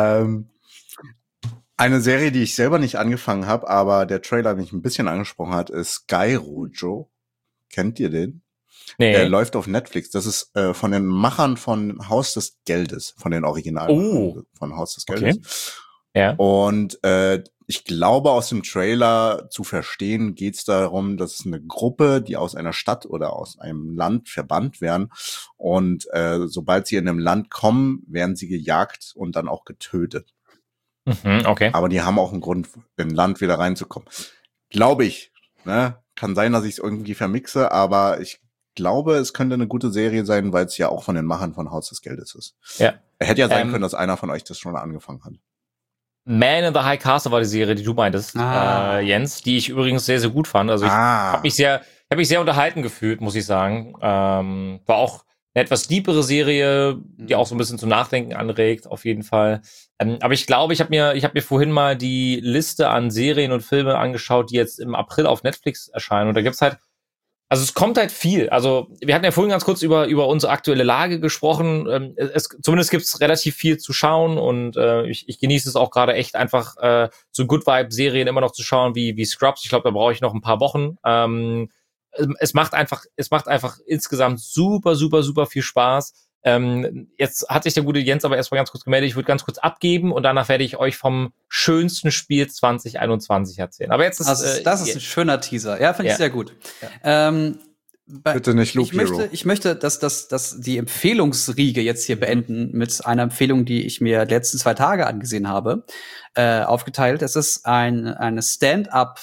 Eine Serie, die ich selber nicht angefangen habe, aber der Trailer mich ein bisschen angesprochen hat, ist Sky Rojo. Kennt ihr den? Nee. Der läuft auf Netflix. Das ist von den Machern von Haus des Geldes, von den Originalen von Haus des Geldes. Okay. Ja. Und ich glaube, aus dem Trailer zu verstehen, geht es darum, dass es eine Gruppe, die aus einer Stadt oder aus einem Land verbannt werden. Und sobald sie in einem Land kommen, werden sie gejagt und dann auch getötet. Okay. Aber die haben auch einen Grund, in ein Land wieder reinzukommen. Glaube ich. Ne? Kann sein, dass ich es irgendwie vermixe, aber ich glaube, es könnte eine gute Serie sein, weil es ja auch von den Machern von Haus des Geldes ist. Ja. Hätte ja sein können, dass einer von euch das schon angefangen hat. Man in the High Castle war die Serie, die du meintest, Jens, die ich übrigens sehr, sehr gut fand. Also ich habe mich sehr unterhalten gefühlt, muss ich sagen. War auch eine etwas deepere Serie, die auch so ein bisschen zum Nachdenken anregt, auf jeden Fall. Aber ich glaube, ich habe mir vorhin mal die Liste an Serien und Filme angeschaut, die jetzt im April auf Netflix erscheinen. Und da gibt's halt, also es kommt halt viel. Also wir hatten ja vorhin ganz kurz über unsere aktuelle Lage gesprochen. Zumindest gibt's relativ viel zu schauen und ich genieße es auch gerade echt einfach, so Good Vibe-Serien immer noch zu schauen wie Scrubs. Ich glaube, da brauche ich noch ein paar Wochen. Es macht einfach insgesamt super, super, super viel Spaß. Jetzt hat sich der gute Jens aber erstmal ganz kurz gemeldet. Ich würde ganz kurz abgeben und danach werde ich euch vom schönsten Spiel 2021 erzählen. Aber jetzt ist das ist ein schöner Teaser. Ja, finde ich sehr gut. Ja. Bitte nicht Loop Hero. Ich möchte, dass die Empfehlungsriege jetzt hier beenden mit einer Empfehlung, die ich mir die letzten 2 Tage angesehen habe, aufgeteilt. Es ist eine Stand-up,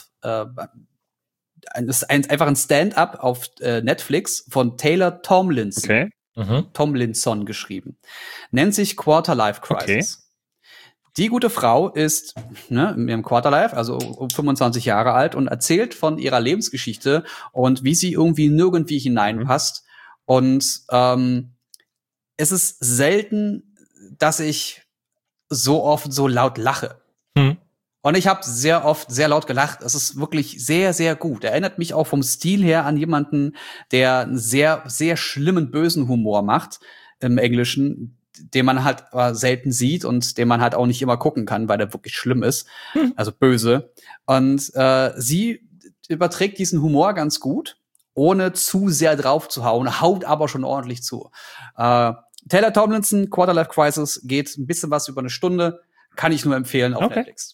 einfach ein Stand-up auf Netflix von Taylor Tomlinson. Okay. Tomlinson geschrieben. Nennt sich Quarter-Life Crisis. Okay. Die gute Frau ist in ihrem Quarterlife, also 25 Jahre alt, und erzählt von ihrer Lebensgeschichte und wie sie irgendwie nirgendwie hineinpasst. Und es ist selten, dass ich so oft so laut lache. Und ich habe sehr oft sehr laut gelacht. Es ist wirklich sehr, sehr gut. Erinnert mich auch vom Stil her an jemanden, der einen sehr, sehr schlimmen, bösen Humor macht im Englischen, den man halt selten sieht und den man halt auch nicht immer gucken kann, weil der wirklich schlimm ist. Also böse. Und sie überträgt diesen Humor ganz gut, ohne zu sehr drauf zu hauen, haut aber schon ordentlich zu. Taylor Tomlinson, Quarter-Life Crisis, geht ein bisschen was über eine Stunde. Kann ich nur empfehlen auf Netflix.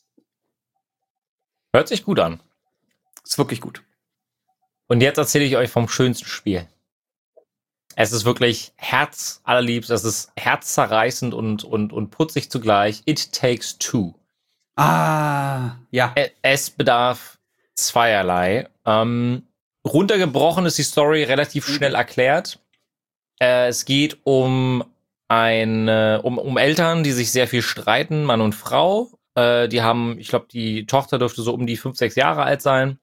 Hört sich gut an. Ist wirklich gut. Und jetzt erzähle ich euch vom schönsten Spiel. Es ist wirklich herzallerliebst, es ist herzzerreißend und putzig zugleich. It Takes Two. Ja. Es bedarf zweierlei. Runtergebrochen ist die Story relativ schnell erklärt. Es geht um Eltern, die sich sehr viel streiten, Mann und Frau. Die haben, ich glaube, die Tochter dürfte so um die 5, 6 Jahre alt sein.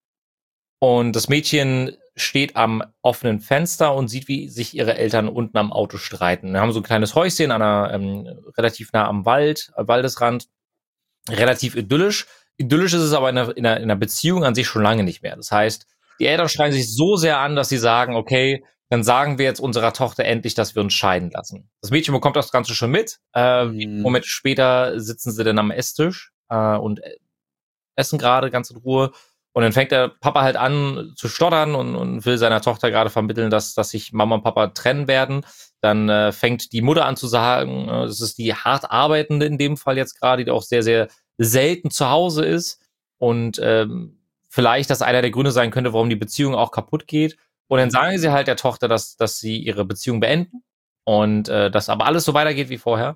Und das Mädchen steht am offenen Fenster und sieht, wie sich ihre Eltern unten am Auto streiten. Wir haben so ein kleines Häuschen relativ nah am Waldesrand. Relativ idyllisch. Idyllisch ist es aber in einer Beziehung an sich schon lange nicht mehr. Das heißt, die Eltern schreien sich so sehr an, dass sie sagen, okay, dann sagen wir jetzt unserer Tochter endlich, dass wir uns scheiden lassen. Das Mädchen bekommt das Ganze schon mit. Moment später sitzen sie dann am Esstisch und essen gerade ganz in Ruhe. Und dann fängt der Papa halt an zu stottern und will seiner Tochter gerade vermitteln, dass sich Mama und Papa trennen werden. Dann fängt die Mutter an zu sagen, das ist die hart arbeitende in dem Fall jetzt gerade, die auch sehr, sehr selten zu Hause ist. Und vielleicht das einer der Gründe sein könnte, warum die Beziehung auch kaputt geht. Und dann sagen sie halt der Tochter, dass sie ihre Beziehung beenden und dass aber alles so weitergeht wie vorher.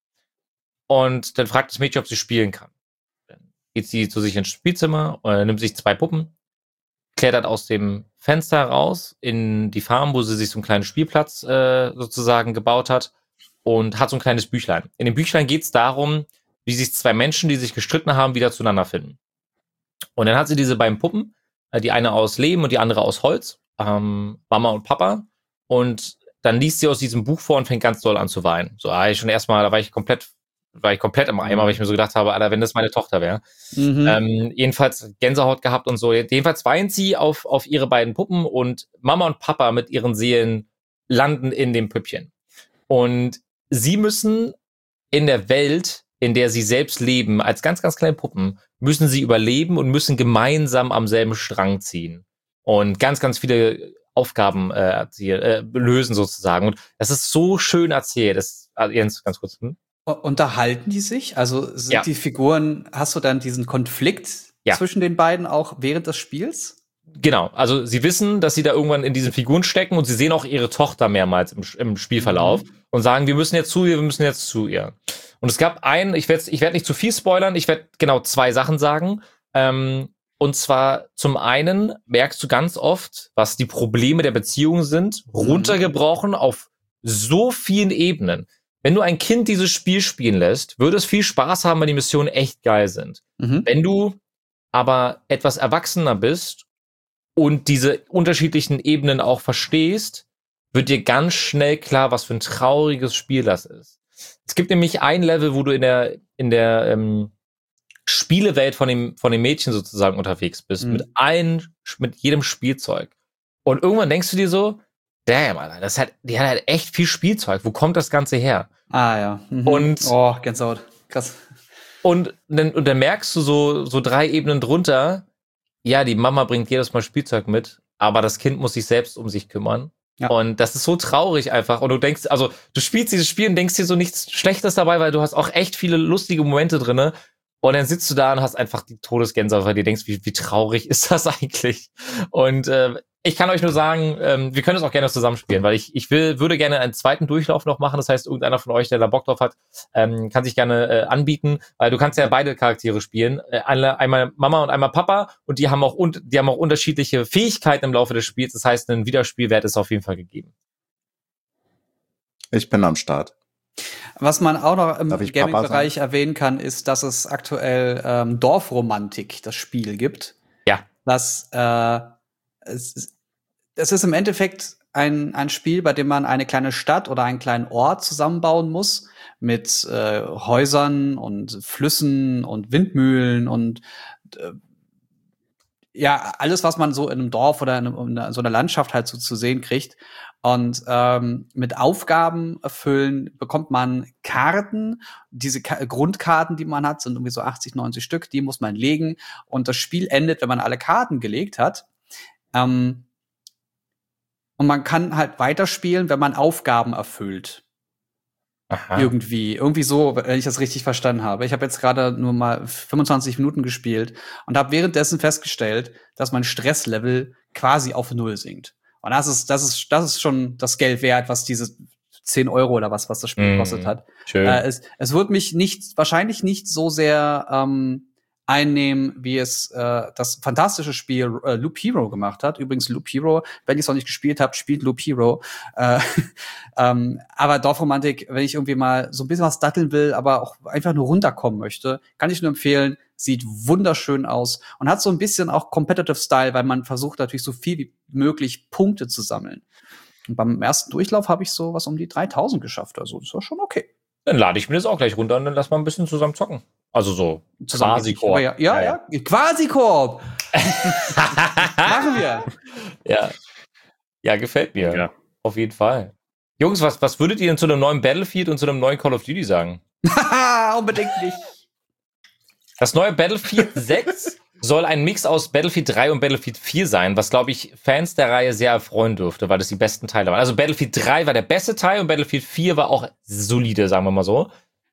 Und dann fragt das Mädchen, ob sie spielen kann. Dann geht sie zu sich ins Spielzimmer, nimmt sich 2 Puppen, klettert aus dem Fenster raus in die Farm, wo sie sich so einen kleinen Spielplatz sozusagen gebaut hat und hat so ein kleines Büchlein. In dem Büchlein geht es darum, wie sich 2 Menschen, die sich gestritten haben, wieder zueinander finden. Und dann hat sie diese beiden Puppen, die eine aus Lehm und die andere aus Holz, Mama und Papa, und dann liest sie aus diesem Buch vor und fängt ganz doll an zu weinen. So, da war ich komplett im Eimer, weil ich mir so gedacht habe, Alter, wenn das meine Tochter wäre. Jedenfalls Gänsehaut gehabt und so. Jedenfalls weint sie auf ihre beiden Puppen und Mama und Papa mit ihren Seelen landen in dem Püppchen. Und sie müssen in der Welt, in der sie selbst leben, als ganz, ganz kleine Puppen, müssen sie überleben und müssen gemeinsam am selben Strang ziehen. Und ganz, ganz viele Aufgaben lösen sozusagen. Und das ist so schön erzählt. Jens, ganz kurz. Unterhalten die sich? Also sind die Figuren, hast du dann diesen Konflikt zwischen den beiden auch während des Spiels? Genau, also sie wissen, dass sie da irgendwann in diesen Figuren stecken und sie sehen auch ihre Tochter mehrmals im Spielverlauf und sagen, wir müssen jetzt zu ihr. Und es gab ich werde nicht zu viel spoilern, ich werde genau 2 Sachen sagen. Und zwar zum einen merkst du ganz oft, was die Probleme der Beziehung sind, runtergebrochen auf so vielen Ebenen. Wenn du ein Kind dieses Spiel spielen lässt, würde es viel Spaß haben, weil die Missionen echt geil sind. Wenn du aber etwas erwachsener bist und diese unterschiedlichen Ebenen auch verstehst, wird dir ganz schnell klar, was für ein trauriges Spiel das ist. Es gibt nämlich ein Level, wo du in der Spielewelt von dem Mädchen sozusagen unterwegs bist, mit jedem Spielzeug. Und irgendwann denkst du dir so, damn, Alter, die hat halt echt viel Spielzeug. Wo kommt das Ganze her? Ah, ja. Und Gänsehaut. Krass. Und dann merkst du so 3 Ebenen drunter, ja, die Mama bringt jedes Mal Spielzeug mit, aber das Kind muss sich selbst um sich kümmern. Ja. Und das ist so traurig einfach. Und du spielst dieses Spiel und denkst dir so nichts Schlechtes dabei, weil du hast auch echt viele lustige Momente drinne. Und dann sitzt du da und hast einfach die Todesgänsehaut, weil du denkst, wie traurig ist das eigentlich? Und ich kann euch nur sagen, wir können es auch gerne zusammenspielen, weil ich würde gerne einen zweiten Durchlauf noch machen. Das heißt, irgendeiner von euch, der da Bock drauf hat, kann sich gerne anbieten, weil du kannst ja beide Charaktere spielen. Einmal Mama und einmal Papa, und die haben auch unterschiedliche Fähigkeiten im Laufe des Spiels. Das heißt, ein Wiederspielwert ist auf jeden Fall gegeben. Ich bin am Start. Was man auch noch im Gaming-Bereich erwähnen kann, ist, dass es aktuell Dorfromantik, das Spiel gibt. Ja. Das es ist im Endeffekt ein Spiel, bei dem man eine kleine Stadt oder einen kleinen Ort zusammenbauen muss mit Häusern und Flüssen und Windmühlen und ja, alles, was man so in einem Dorf oder in so einer Landschaft halt so zu sehen kriegt. Und mit Aufgaben erfüllen bekommt man Karten. Diese Grundkarten, die man hat, sind irgendwie so 80, 90 Stück. Die muss man legen. Und das Spiel endet, wenn man alle Karten gelegt hat. Und man kann halt weiterspielen, wenn man Aufgaben erfüllt. Aha. Irgendwie so, wenn ich das richtig verstanden habe. Ich habe jetzt gerade nur mal 25 Minuten gespielt und habe währenddessen festgestellt, dass mein Stresslevel quasi auf 0 sinkt. Und das ist schon das Geld wert, was diese 10 Euro oder was das Spiel gekostet hat. Schön. Es wird mich wahrscheinlich nicht so sehr einnehmen, wie es das fantastische Spiel Loop Hero gemacht hat. Übrigens Loop Hero, wenn ihr es noch nicht gespielt habt, spielt Loop Hero. Aber Dorfromantik, wenn ich irgendwie mal so ein bisschen was datteln will, aber auch einfach nur runterkommen möchte, kann ich nur empfehlen. Sieht wunderschön aus und hat so ein bisschen auch Competitive Style, weil man versucht natürlich so viel wie möglich Punkte zu sammeln. Und beim ersten Durchlauf habe ich so was um die 3000 geschafft. Also das war schon okay. Dann lade ich mir das auch gleich runter und dann lass mal ein bisschen zusammen zocken. Also so Quasi-Koop. Ja. Quasi-Koop. Machen wir. Ja, gefällt mir. Ja. Auf jeden Fall. Jungs, was würdet ihr denn zu einem neuen Battlefield und zu einem neuen Call of Duty sagen? Unbedingt nicht. Das neue Battlefield 6 soll ein Mix aus Battlefield 3 und Battlefield 4 sein, was, glaube ich, Fans der Reihe sehr erfreuen dürfte, weil das die besten Teile waren. Also Battlefield 3 war der beste Teil und Battlefield 4 war auch solide, sagen wir mal so.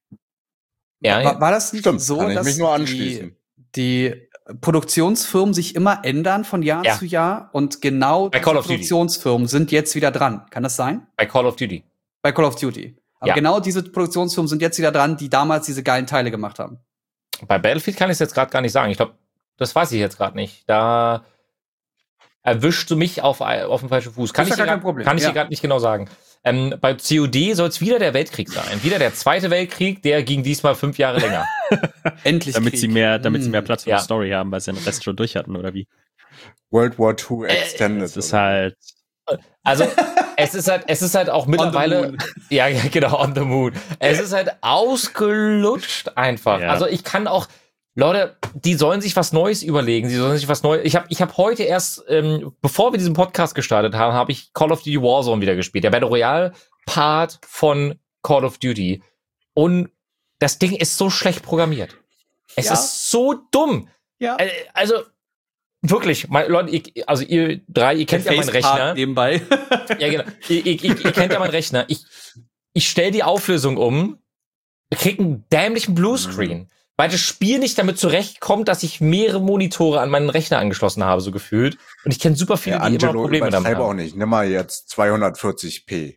Ja, War das nicht so, kann ich dass mich nur anschließen. die Produktionsfirmen sich immer ändern von Jahr zu Jahr und genau Bei diese Call of Duty. Produktionsfirmen sind jetzt wieder dran. Kann das sein? Bei Call of Duty. Bei Call of Duty. Aber Ja. genau diese Produktionsfirmen sind jetzt wieder dran, die damals diese geilen Teile gemacht haben. Bei Battlefield kann ich es jetzt gerade gar nicht sagen. Ich glaube, das weiß ich jetzt gerade nicht. Da erwischst du mich auf dem falschen Fuß. Kann Ist ich ja dir gar kein Problem. Kann ich Ja. dir gerade nicht genau sagen. Bei COD soll es wieder der Weltkrieg sein. Wieder der Zweite Weltkrieg, der ging diesmal 5 Jahre länger. Endlich Damit Krieg. sie mehr Platz für Ja. die Story haben, weil sie den Rest schon durch hatten, oder wie? World War II Extended. Das ist halt. Also, es ist halt auch mittlerweile. moon. Ja, genau, on the moon. Es ist halt ausgelutscht einfach. Ja. Also, ich kann auch. Leute, die sollen sich was Neues überlegen. Sie sollen sich was Neues. Ich hab heute erst, bevor wir diesen Podcast gestartet haben, habe ich Call of Duty Warzone wieder gespielt. Der Battle Royale Part von Call of Duty. Und das Ding ist so schlecht programmiert. Es Ja. ist so dumm. Ja. Also, wirklich, Leute, ihr drei, ihr kennt ja meinen Facepart Rechner. nebenbei. Ja, genau. Ihr kennt ja meinen Rechner. Ich stelle die Auflösung um, krieg einen dämlichen Bluescreen, weil das Spiel nicht damit zurechtkommt, dass ich mehrere Monitore an meinen Rechner angeschlossen habe, so gefühlt. Und ich kenne super viele, Ja, die immer noch Angelo, Probleme damit übertreib auch haben. nicht. Nimm mal jetzt 240p.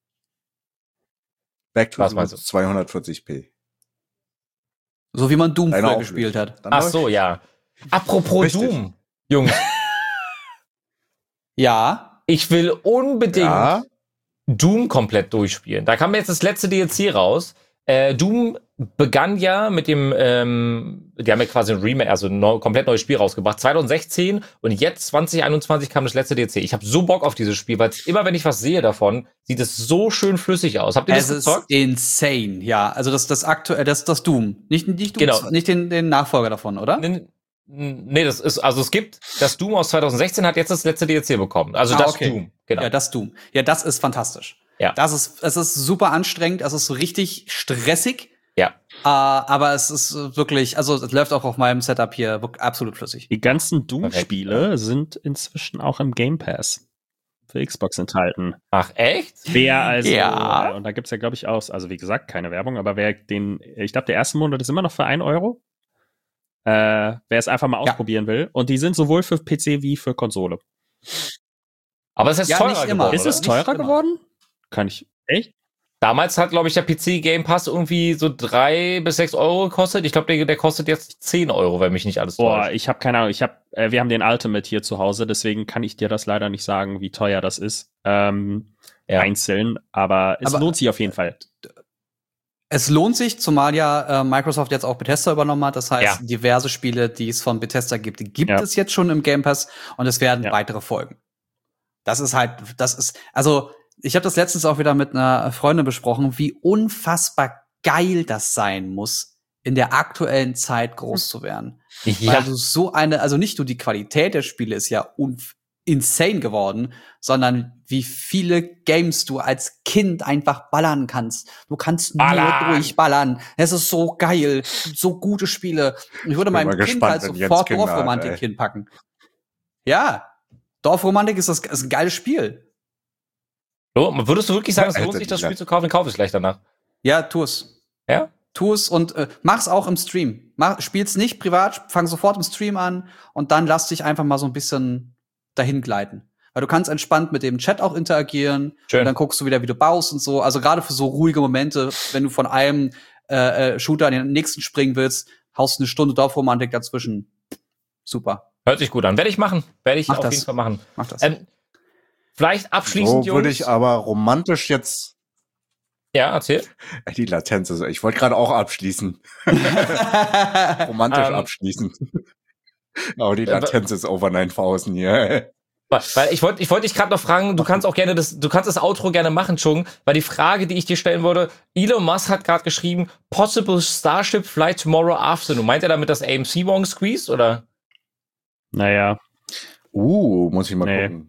Back to Was the meinst du? 240p. So wie man Doom Deine früher Auflösung. gespielt hat. Dann Ach läuft- so, ja. Apropos Richtig. Doom, Jungs. Ja. Ich will unbedingt Ja, Doom komplett durchspielen. Da kam jetzt das letzte DLC raus. Doom begann ja mit dem, die haben ja quasi ein Remake, also ein komplett neues Spiel rausgebracht, 2016 und jetzt 2021 kam das letzte DLC. Ich habe so Bock auf dieses Spiel, weil immer wenn ich was sehe davon, sieht es so schön flüssig aus. Habt ihr das Es ist gezockt? insane, ja. Also das aktuell, das Doom. Nicht Doom, Genau. nicht den Nachfolger davon, oder? Nee, das ist, also es gibt, das Doom aus 2016 hat jetzt das letzte DLC bekommen. Also das okay. Doom, genau. Ja, das Doom. Ja, das ist fantastisch. Ja. Es ist super anstrengend, es ist so richtig stressig. Ja. Aber es ist wirklich, also es läuft auch auf meinem Setup hier wirklich absolut flüssig. Die ganzen Doom-Spiele sind inzwischen auch im Game Pass für Xbox enthalten. Ach, echt? Wer also, Ja. und da gibt's ja, glaube ich, auch, also wie gesagt, keine Werbung, aber ich glaube, der erste Monat ist immer noch für 1 Euro. Wer es einfach mal ausprobieren will. Und die sind sowohl für PC wie für Konsole. Aber es ist Ja, teurer nicht immer. geworden, Ist es oder? teurer Nicht immer. geworden? Kann ich, echt? Damals hat, glaube ich, der PC Game Pass irgendwie so 3 bis 6 Euro gekostet. Ich glaube, der kostet jetzt 10 Euro, wenn mich nicht alles Boah, täuscht. ich habe keine Ahnung. Wir haben den Ultimate hier zu Hause, deswegen kann ich dir das leider nicht sagen, wie teuer das ist. Einzeln, aber es lohnt sich auf jeden Fall. Es lohnt sich, zumal ja Microsoft jetzt auch Bethesda übernommen hat. Das heißt, Ja. diverse Spiele, die es von Bethesda gibt Ja. es jetzt schon im Game Pass und es werden Ja. weitere folgen. Also ich habe das letztens auch wieder mit einer Freundin besprochen, wie unfassbar geil das sein muss, in der aktuellen Zeit groß zu werden. Ja. Weil du also nicht nur die Qualität der Spiele ist ja insane geworden, sondern wie viele Games du als Kind einfach ballern kannst. Du kannst nur durchballern. Es ist so geil. So gute Spiele. Ich würde meinem Kind halt sofort Dorfromantik hinpacken. Ja. Dorfromantik ist ein geiles Spiel. So, würdest du wirklich sagen, es lohnt sich, das Spiel zu kaufen? Kauf es gleich danach. Ja, tu es. Ja? Tu es und mach's auch im Stream. Spiel's nicht privat, fang sofort im Stream an und dann lass dich einfach mal so ein bisschen dahin gleiten. Weil du kannst entspannt mit dem Chat auch interagieren. Schön. Und dann guckst du wieder, wie du baust und so. Also gerade für so ruhige Momente, wenn du von einem Shooter an den nächsten springen willst, haust eine Stunde Dorfromantik dazwischen. Super. Hört sich gut an. Werde ich machen. Werde ich auf jeden Fall machen. Mach das. Vielleicht abschließend, Jungs. So würde ich aber romantisch jetzt... Ja, erzähl. Die Latenz ist... Ich wollte gerade auch abschließen. Romantisch abschließen. Aber die Latenz ist over 9000 hier. Weil ich wollte dich gerade noch fragen, du kannst das Outro gerne machen, Chung, weil die Frage, die ich dir stellen wollte, Elon Musk hat gerade geschrieben, possible Starship flight tomorrow afternoon. Meint er damit das AMC morgen squeezed, oder? Naja. Muss ich mal gucken.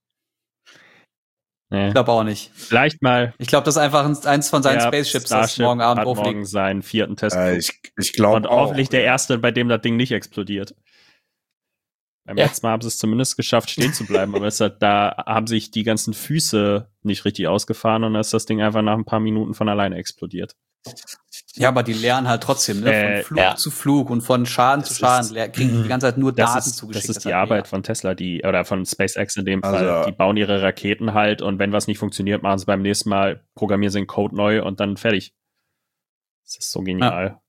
Nee. Ich glaube auch nicht. Vielleicht mal. Ich glaube, das ist einfach eins von seinen Spaceships, das morgen Abend aufliegt. Morgen seinen 4. Test. Ich glaube und hoffentlich der erste, bei dem das Ding nicht explodiert. Beim letzten Mal haben sie es zumindest geschafft, stehen zu bleiben, aber da haben sich die ganzen Füße nicht richtig ausgefahren und dann ist das Ding einfach nach ein paar Minuten von alleine explodiert. Ja, aber die lernen halt trotzdem, ne? Von Flug zu Flug und von Schaden zu Schaden kriegen die ganze Zeit nur Daten zugeschickt. Das ist die Arbeit von Tesla, oder von SpaceX in dem Fall. Die bauen ihre Raketen halt und wenn was nicht funktioniert, machen sie beim nächsten Mal, programmieren sie den Code neu und dann fertig. Das ist so genial. Ja.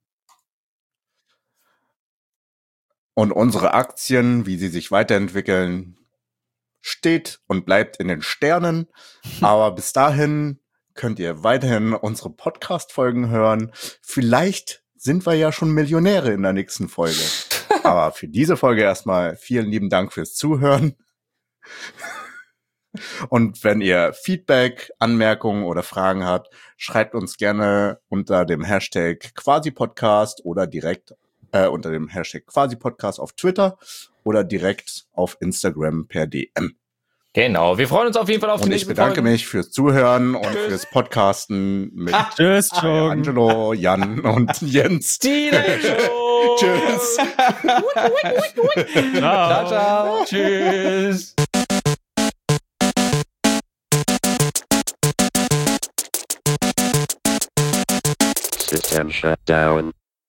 Und unsere Aktien, wie sie sich weiterentwickeln, steht und bleibt in den Sternen. Aber bis dahin könnt ihr weiterhin unsere Podcast-Folgen hören. Vielleicht sind wir ja schon Millionäre in der nächsten Folge. Aber für diese Folge erstmal vielen lieben Dank fürs Zuhören. Und wenn ihr Feedback, Anmerkungen oder Fragen habt, schreibt uns gerne unter dem Hashtag Quasi-Podcast oder direkt unter dem Hashtag Quasi-Podcast auf Twitter oder direkt auf Instagram per DM. Genau, wir freuen uns auf jeden Fall auf die nächste Folge. Und ich bedanke mich fürs Zuhören und fürs Podcasten mit Angelo, Jan und Jens. Tschüss. Ciao, ciao. Tschüss. System shut down.